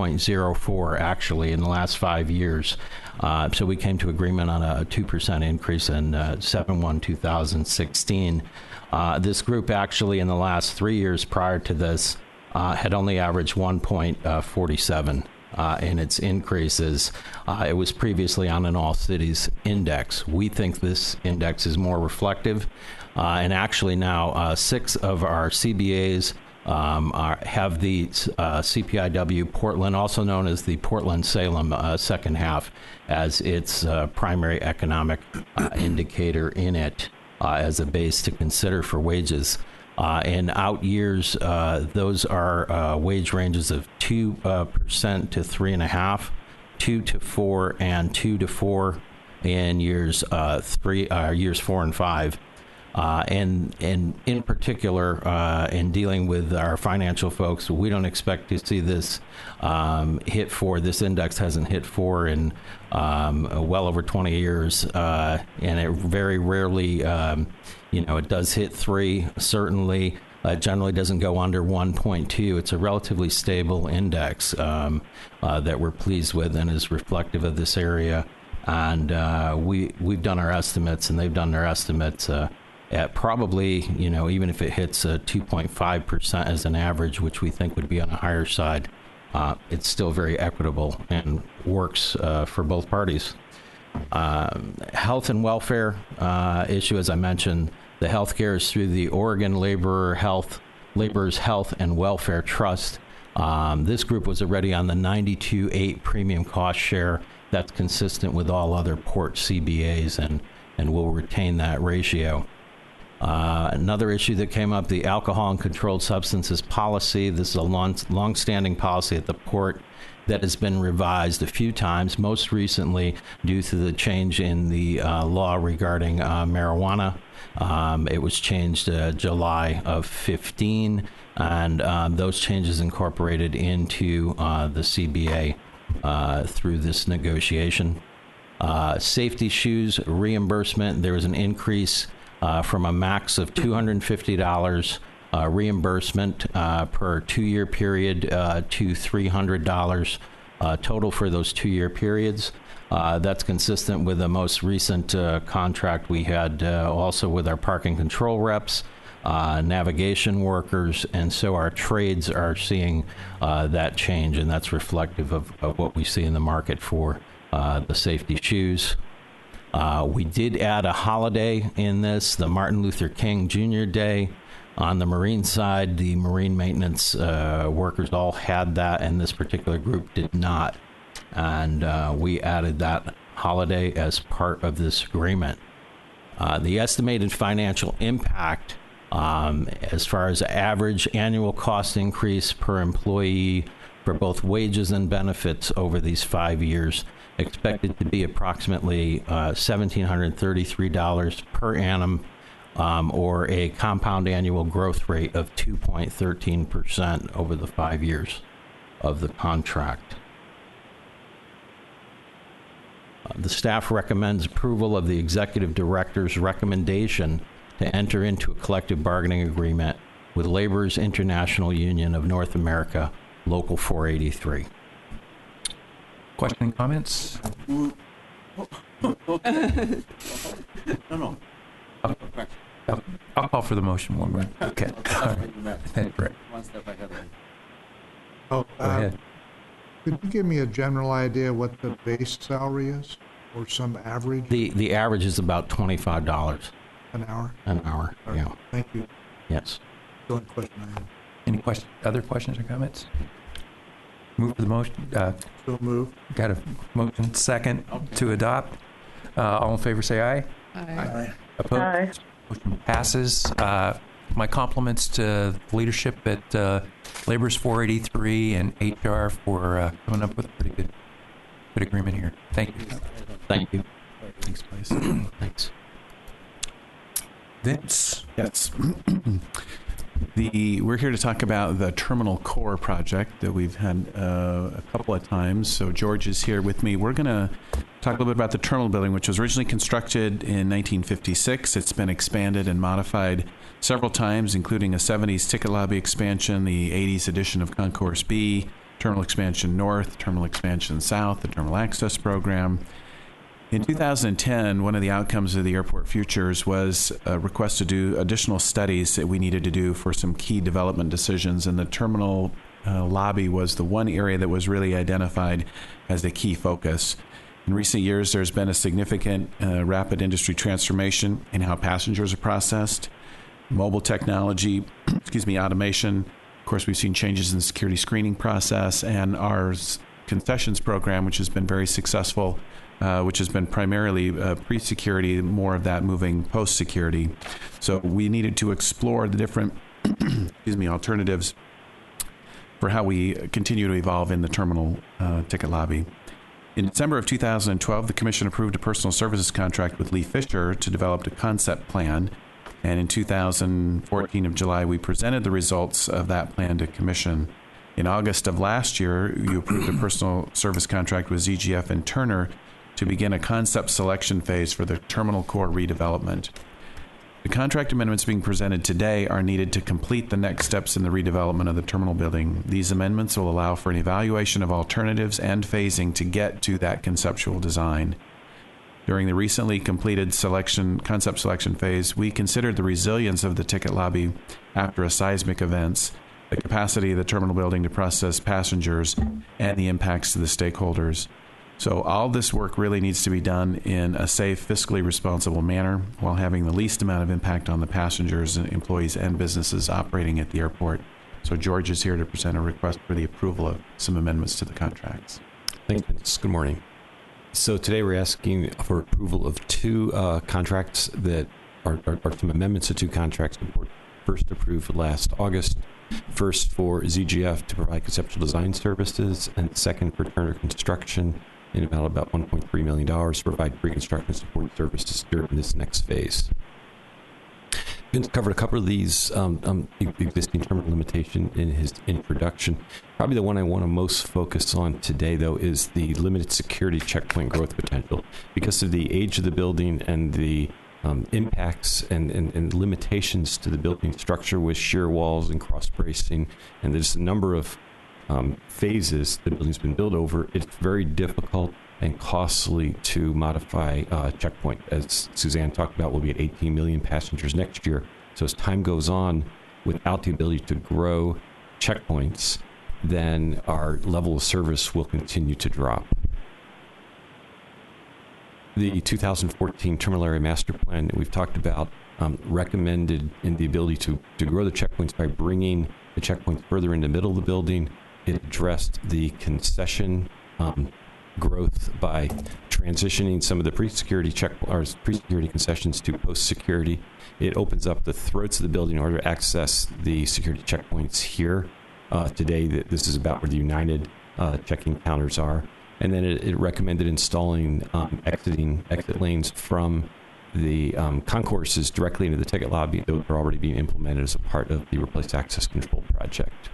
2.04 actually in the last 5 years. So we came to agreement on a 2% increase in 7/1/2016. This group actually in the last 3 years prior to this had only averaged 1.47 in its increases. It was previously on an all cities index. We think this index is more reflective, and actually now 6 of our CBAs have the CPIW Portland, also known as the Portland-Salem second half, as its primary economic indicator in it as a base to consider for wages. In out years, those are wage ranges of 2% to 3.5%, 2 to 4, and 2 to 4 in years 4 and 5. And in particular, in dealing with our financial folks, we don't expect to see this hit 4. This index hasn't hit 4 in well over 20 years, and it very rarely, it does hit 3, certainly. It generally doesn't go under 1.2. It's a relatively stable index that we're pleased with and is reflective of this area. And we've done our estimates, and they've done their estimates at probably, even if it hits 2.5% as an average, which we think would be on the higher side, it's still very equitable and works for both parties. Health and welfare issue, as I mentioned, the health care is through the Oregon Laborers Health and Welfare Trust. This group was already on the 92.8 premium cost share. That's consistent with all other port CBAs and will retain that ratio. Another issue that came up, the alcohol and controlled substances policy. This is a long-standing policy at the port that has been revised a few times, most recently due to the change in the law regarding marijuana. It was changed July of 15, and those changes incorporated into the CBA through this negotiation. Safety shoes reimbursement, there was an increase from a max of $250 reimbursement per 2-year period to $300 total for those 2-year periods. That's consistent with the most recent contract we had also with our parking control reps, navigation workers, and so our trades are seeing that change, and that's reflective of what we see in the market for the safety shoes. We did add a holiday in this, the Martin Luther King Jr. Day. On the Marine side, the Marine maintenance workers all had that, and this particular group did not. And we added that holiday as part of this agreement. The estimated financial impact, as far as average annual cost increase per employee for both wages and benefits over these 5 years, expected to be approximately $1,733 per annum, or a compound annual growth rate of 2.13% over the 5 years of the contract. The staff recommends approval of the executive director's recommendation to enter into a collective bargaining agreement with Laborers International Union of North America, Local 483.
Question and comments?
No.
I'll call for the motion one more. Okay. All right. That's right.
One step ahead.
Go ahead.
Could you give me a general idea what the base salary is, or some average?
The average is about $25
an hour.
An hour.
Right.
Yeah.
Thank you.
Yes.
The only question I have.
Any other questions or comments? Move for the motion.
So move.
Got a motion second to adopt. All in favor, say aye.
Aye.
Opposed?
Aye.
Motion passes. My compliments to the leadership at Laborers 483 and HR for coming up with a pretty good agreement here. Thank you.
Thank you.
Thanks, Bryce.
Thanks.
Vince.
Yes. We're here to talk about the Terminal Core project that we've had a couple of times. So George is here with me. We're going to talk a little bit about the terminal building, which was originally constructed in 1956. It's been expanded and modified several times, including a 70s ticket lobby expansion, the 80s edition of Concourse B, terminal expansion north, terminal expansion south, the terminal access program. In 2010, one of the outcomes of the Airport Futures was a request to do additional studies that we needed to do for some key development decisions, and the terminal lobby was the one area that was really identified as a key focus. In recent years, there's been a significant rapid industry transformation in how passengers are processed, mobile technology, automation. Of course, we've seen changes in the security screening process, and our concessions program, which has been very successful, which has been primarily pre-security, more of that moving post-security. So we needed to explore the different alternatives for how we continue to evolve in the terminal ticket lobby. In December of 2012, the Commission approved a personal services contract with Lee Fisher to develop a concept plan. And in 2014 of July, we presented the results of that plan to Commission. In August of last year, you approved a personal service contract with ZGF and Turner to begin a concept selection phase for the terminal core redevelopment. The contract amendments being presented today are needed to complete the next steps in the redevelopment of the terminal building. These amendments will allow for an evaluation of alternatives and phasing to get to that conceptual design. During the recently completed concept selection phase, we considered the resilience of the ticket lobby after a seismic events, the capacity of the terminal building to process passengers, and the impacts to the stakeholders. So all this work really needs to be done in a safe, fiscally responsible manner while having the least amount of impact on the passengers, and employees, and businesses operating at the airport. So George is here to present a request for the approval of some amendments to the contracts.
Thanks, Vince. Good morning. So today we're asking for approval of two contracts that are some amendments to two contracts that were first approved last August. First for ZGF to provide conceptual design services, and second for Turner Construction in about $1.3 million to provide pre-construction support services during this next phase. Vince covered a couple of these existing terminal limitation in his introduction. Probably the one I want to most focus on today, though, is the limited security checkpoint growth potential. Because of the age of the building and the impacts and limitations to the building structure with shear walls and cross bracing, and there's a number of phases the building's been built over. It's very difficult and costly to modify Checkpoint. As Suzanne talked about, we'll be at 18 million passengers next year. So as time goes on, without the ability to grow checkpoints, then our level of service will continue to drop. The 2014 Terminal Area Master Plan that we've talked about recommended in the ability to grow the checkpoints by bringing the checkpoints further in the middle of the building. It addressed the concession growth by transitioning some of the pre-security concessions to post-security. It opens up the throats of the building in order to access the security checkpoints here. Today, this is about where the United checking counters are. And then it recommended installing exit lanes from the concourses directly into the ticket lobby. Those are already being implemented as a part of the Replace Access Control project.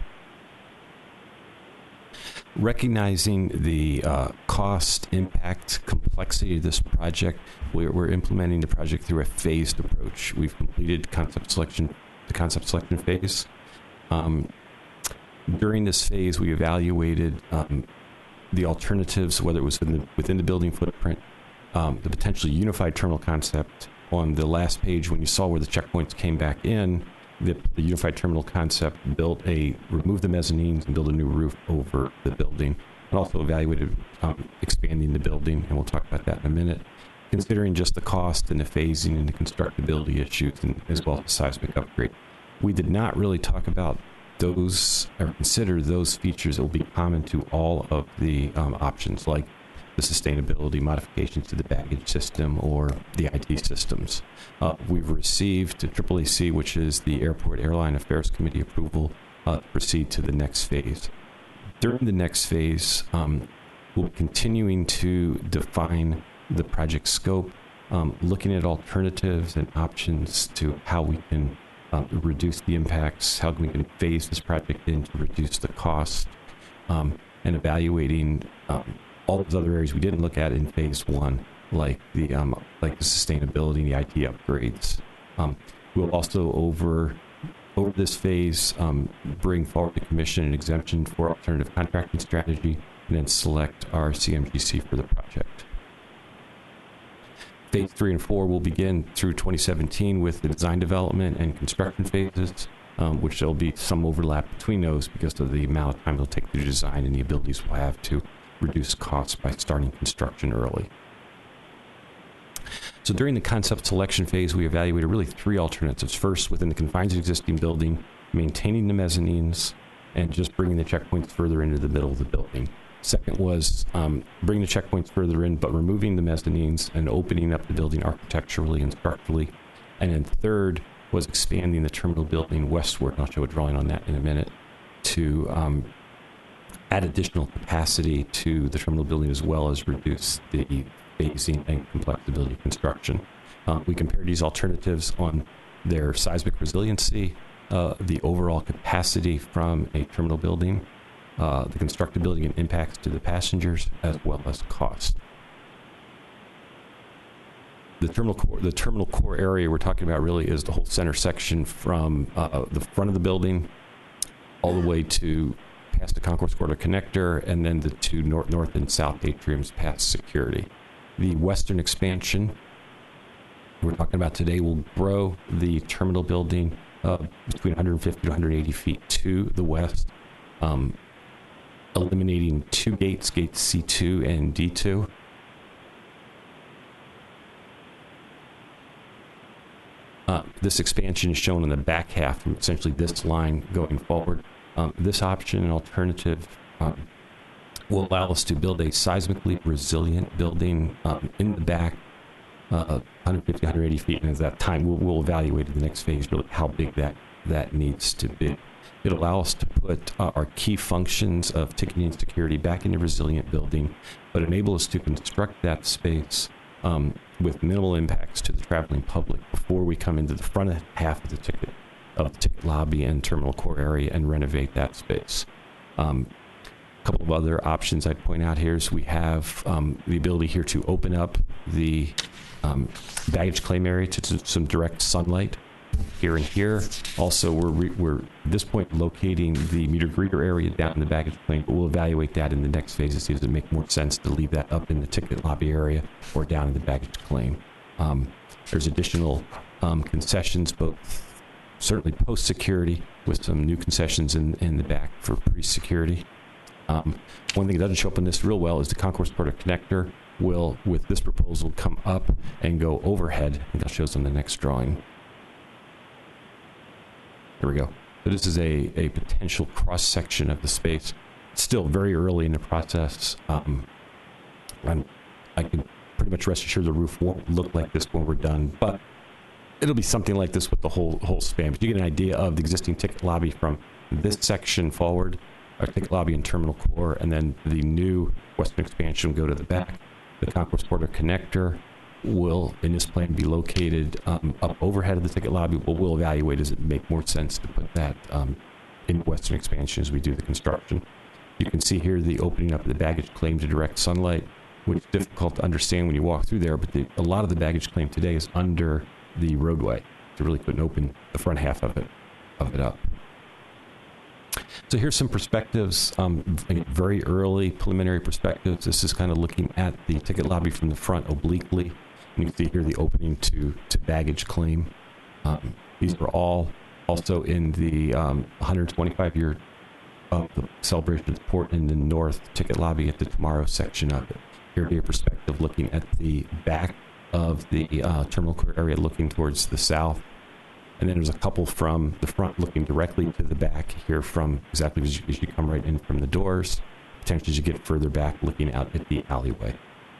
Recognizing the cost, impact, complexity of this project, we're implementing the project through a phased approach. We've completed the concept selection phase. During this phase, we evaluated the alternatives, whether it was within the building footprint, the potentially unified terminal concept. On the last page, when you saw where the checkpoints came back in, the unified terminal concept removed the mezzanines and built a new roof over the building, and also evaluated expanding the building, and we'll talk about that in a minute, considering just the cost and the phasing and the constructability issues, and as well as the seismic upgrade. We did not really talk about those or consider those features that will be common to all of the options, like the sustainability modifications to the baggage system or the IT systems. We've received AAAC, which is the Airport Airline Affairs Committee approval, to proceed to the next phase. During the next phase, we'll be continuing to define the project scope, looking at alternatives and options to how we can reduce the impacts, how we can phase this project in to reduce the cost, and evaluating all those other areas we didn't look at in phase one, like the sustainability and the IT upgrades. We'll also over this phase bring forward the commission an exemption for alternative contracting strategy, and then select our CMGC for the project. Phase 3 and 4 will begin through 2017 with the design development and construction phases, which there'll be some overlap between those because of the amount of time it'll take to design and the abilities we'll have to reduce costs by starting construction early. So during the concept selection phase, we evaluated really three alternatives. First, within the confines of the existing building, maintaining the mezzanines and just bringing the checkpoints further into the middle of the building. Second was bringing the checkpoints further in, but removing the mezzanines and opening up the building architecturally and structurally. And then third was expanding the terminal building westward, and I'll show a drawing on that in a minute, to add additional capacity to the terminal building as well as reduce the phasing and complexity of construction. We compared these alternatives on their seismic resiliency, the overall capacity from a terminal building, the constructability and impacts to the passengers, as well as cost. The terminal core area we're talking about really is the whole center section from the front of the building all the way to past the concourse corridor connector, and then the two north and south atriums past security. The western expansion we're talking about today will grow the terminal building between 150 to 180 feet to the west, eliminating two gates, gates C2 and D2. This expansion is shown in the back half from essentially this line going forward. This option and alternative will allow us to build a seismically resilient building in the back, 150, 180 feet, and at that time we'll evaluate in the next phase really how big that needs to be. It'll allow us to put our key functions of ticketing and security back in a resilient building, but enable us to construct that space with minimal impacts to the traveling public before we come into the front half of the ticket lobby and terminal core area and renovate that space. couple of other options I'd point out here is we have the ability here to open up the baggage claim area to some direct sunlight here and here. Also, we're at this point locating the meter greeter area down in the baggage claim, but we'll evaluate that in the next phase to see if it makes more sense to leave that up in the ticket lobby area or down in the baggage claim. There's additional concessions, both certainly post-security with some new concessions in the back for pre-security. One thing that doesn't show up in this real well is the Concourse Porter connector will, with this proposal, come up and go overhead. I think that shows on the next drawing. Here we go. So this is a potential cross-section of the space. It's still very early in the process. I can pretty much rest assured the roof won't look like this when we're done, but it'll be something like this with the whole span. But you get an idea of the existing ticket lobby from this section forward, our ticket lobby and terminal core, and then the new western expansion will go to the back. The Concourse Porter connector will, in this plan, be located up overhead of the ticket lobby, but we'll evaluate does it make more sense to put that in western expansion as we do the construction. You can see here the opening up of the baggage claim to direct sunlight, which is difficult to understand when you walk through there, but a lot of the baggage claim today is under the roadway, so really couldn't open the front half of it up. So here's some perspectives, very early preliminary perspectives. This is kind of looking at the ticket lobby from the front obliquely. You can see here the opening to baggage claim. These are all also in the 125 year of the celebration of the port in the north ticket lobby at the tomorrow section of it. Here be a perspective looking at the back of the terminal core area looking towards the south. And then there's a couple from the front looking directly to the back here from exactly as you come right in from the doors, potentially as you get further back looking out at the alleyway.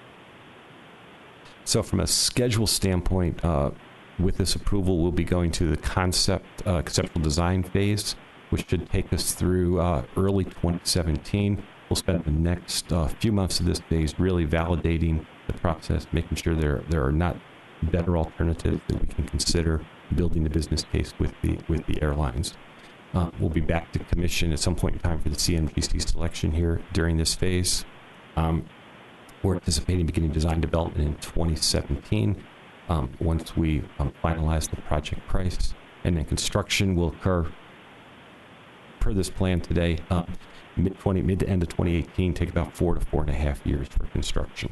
So from a schedule standpoint, with this approval, we'll be going to the conceptual design phase, which should take us through early 2017. We'll spend the next few months of this phase really validating the process, making sure there are not better alternatives that we can consider building the business case with the airlines. We'll be back to commission at some point in time for the CMGC selection here during this phase. We're anticipating beginning design development in 2017 once we finalize the project price, and then construction will occur per this plan today mid to end of 2018, take about 4 to 4.5 years for construction.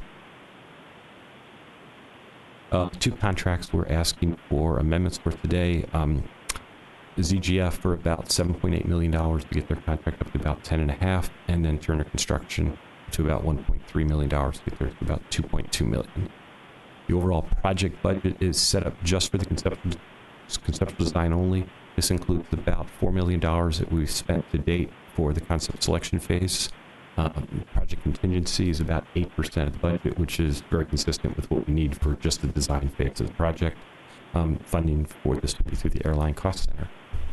Two contracts we're asking for amendments for today. ZGF for about $7.8 million to get their contract up to about 10.5, and then Turner Construction to about $1.3 million to get theirs to about $2.2 million. The overall project budget is set up just for the conceptual design only. This includes about $4 million that we've spent to date for the concept selection phase. Project contingency is about 8% of the budget, which is very consistent with what we need for just the design phase of the project. Funding for this will be through the Airline Cost Center.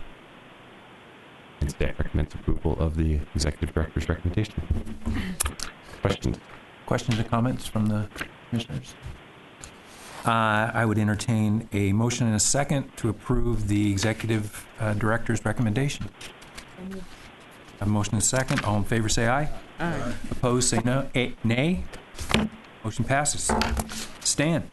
And staff recommends approval of the Executive Director's recommendation. Questions?
Questions or comments from the commissioners? I would entertain a motion and a second to approve the Executive Director's recommendation. A motion and a second. All in favor say aye.
Aye.
Opposed say no. Nay. Motion passes. Stan.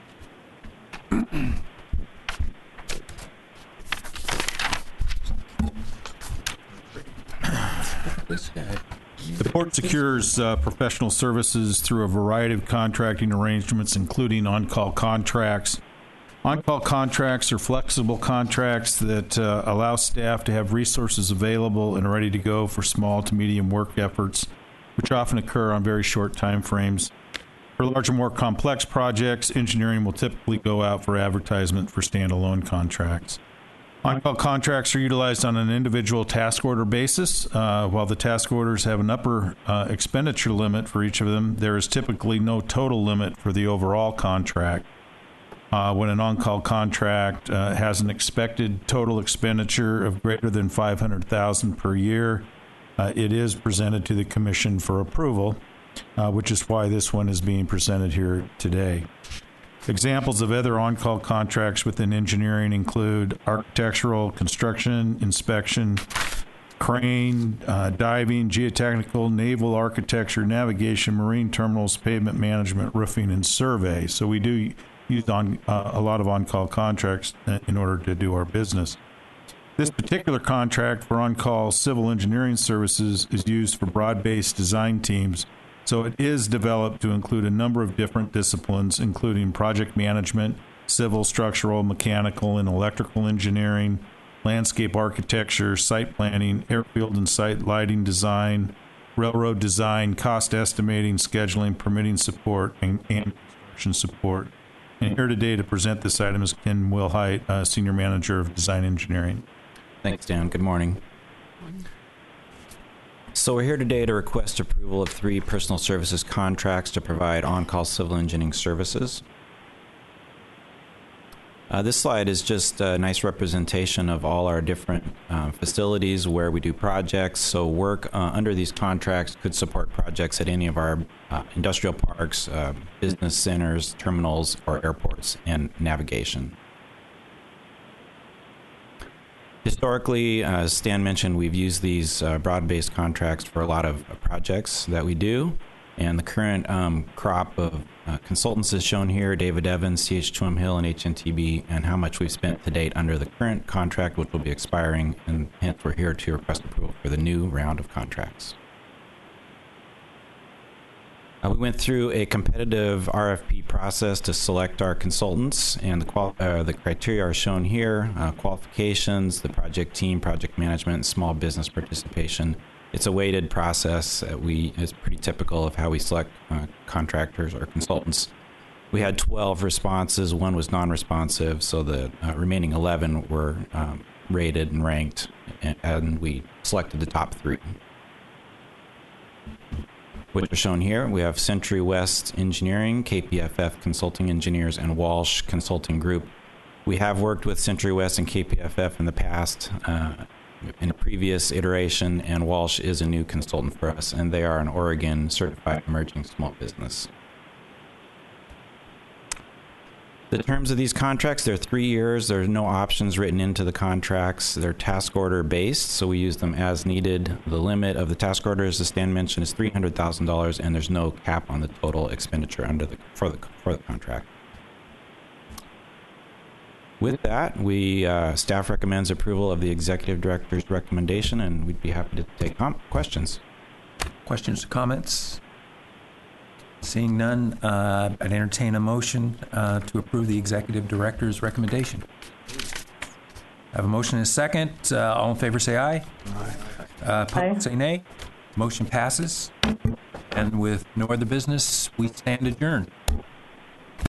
The port secures professional services through a variety of contracting arrangements, including on-call contracts. On-call contracts are flexible contracts that allow staff to have resources available and ready to go for small to medium work efforts, which often occur on very short time frames. For larger, more complex projects, engineering will typically go out for advertisement for standalone contracts. On-call contracts are utilized on an individual task order basis. While the task orders have an upper expenditure limit for each of them, there is typically no total limit for the overall contract. When an on-call contract has an expected total expenditure of greater than $500,000 per year, it is presented to the Commission for approval, which is why this one is being presented here today. Examples of other on-call contracts within engineering include architectural, construction, inspection, crane, diving, geotechnical, naval architecture, navigation, marine terminals, pavement management, roofing, and survey. So we do use a lot of on-call contracts in order to do our business. This particular contract for on-call civil engineering services is used for broad-based design teams, so it is developed to include a number of different disciplines, including project management, civil, structural, mechanical, and electrical engineering, landscape architecture, site planning, airfield and site lighting design, railroad design, cost estimating, scheduling, permitting support, and construction support. And here today to present this item is Ken Wilhite, Senior Manager of Design Engineering.
Thanks, Dan. Good morning. So we're here today to request approval of 3 personal services contracts to provide on-call civil engineering services. This slide is just a nice representation of all our different facilities where we do projects. So work under these contracts could support projects at any of our industrial parks, business centers, terminals, or airports, and navigation. Historically, as Stan mentioned, we've used these broad-based contracts for a lot of projects that we do. And the current crop of consultants is shown here: David Evans, CH Twom Hill, and HNTB, and how much we've spent to date under the current contract, which will be expiring, and hence we're here to request approval for the new round of contracts. We went through a competitive RFP process to select our consultants, and the criteria are shown here: qualifications, the project team, project management, and small business participation. It's a weighted process. It's pretty typical of how we select contractors or consultants. We had 12 responses. 1 was non-responsive, so the remaining 11 were rated and ranked, and we selected the top 3. Which are shown here. We have Century West Engineering, KPFF Consulting Engineers, and Walsh Consulting Group. We have worked with Century West and KPFF in the past, in a previous iteration, and Walsh is a new consultant for us, and they are an Oregon certified emerging small business. The terms of these contracts, they're 3 years. There's no options written into the contracts. They're task order based, so we use them as needed. The limit of the task orders, as Stan mentioned, is $300,000, and there's no cap on the total expenditure for the contract. With that, staff recommends approval of the executive director's recommendation, and we'd be happy to take questions.
Questions or comments? Seeing none, I'd entertain a motion to approve the executive director's recommendation. I have a motion and a second. All in favor say aye. Aye. Opposed say nay. Motion passes. And with no other business, we stand adjourned.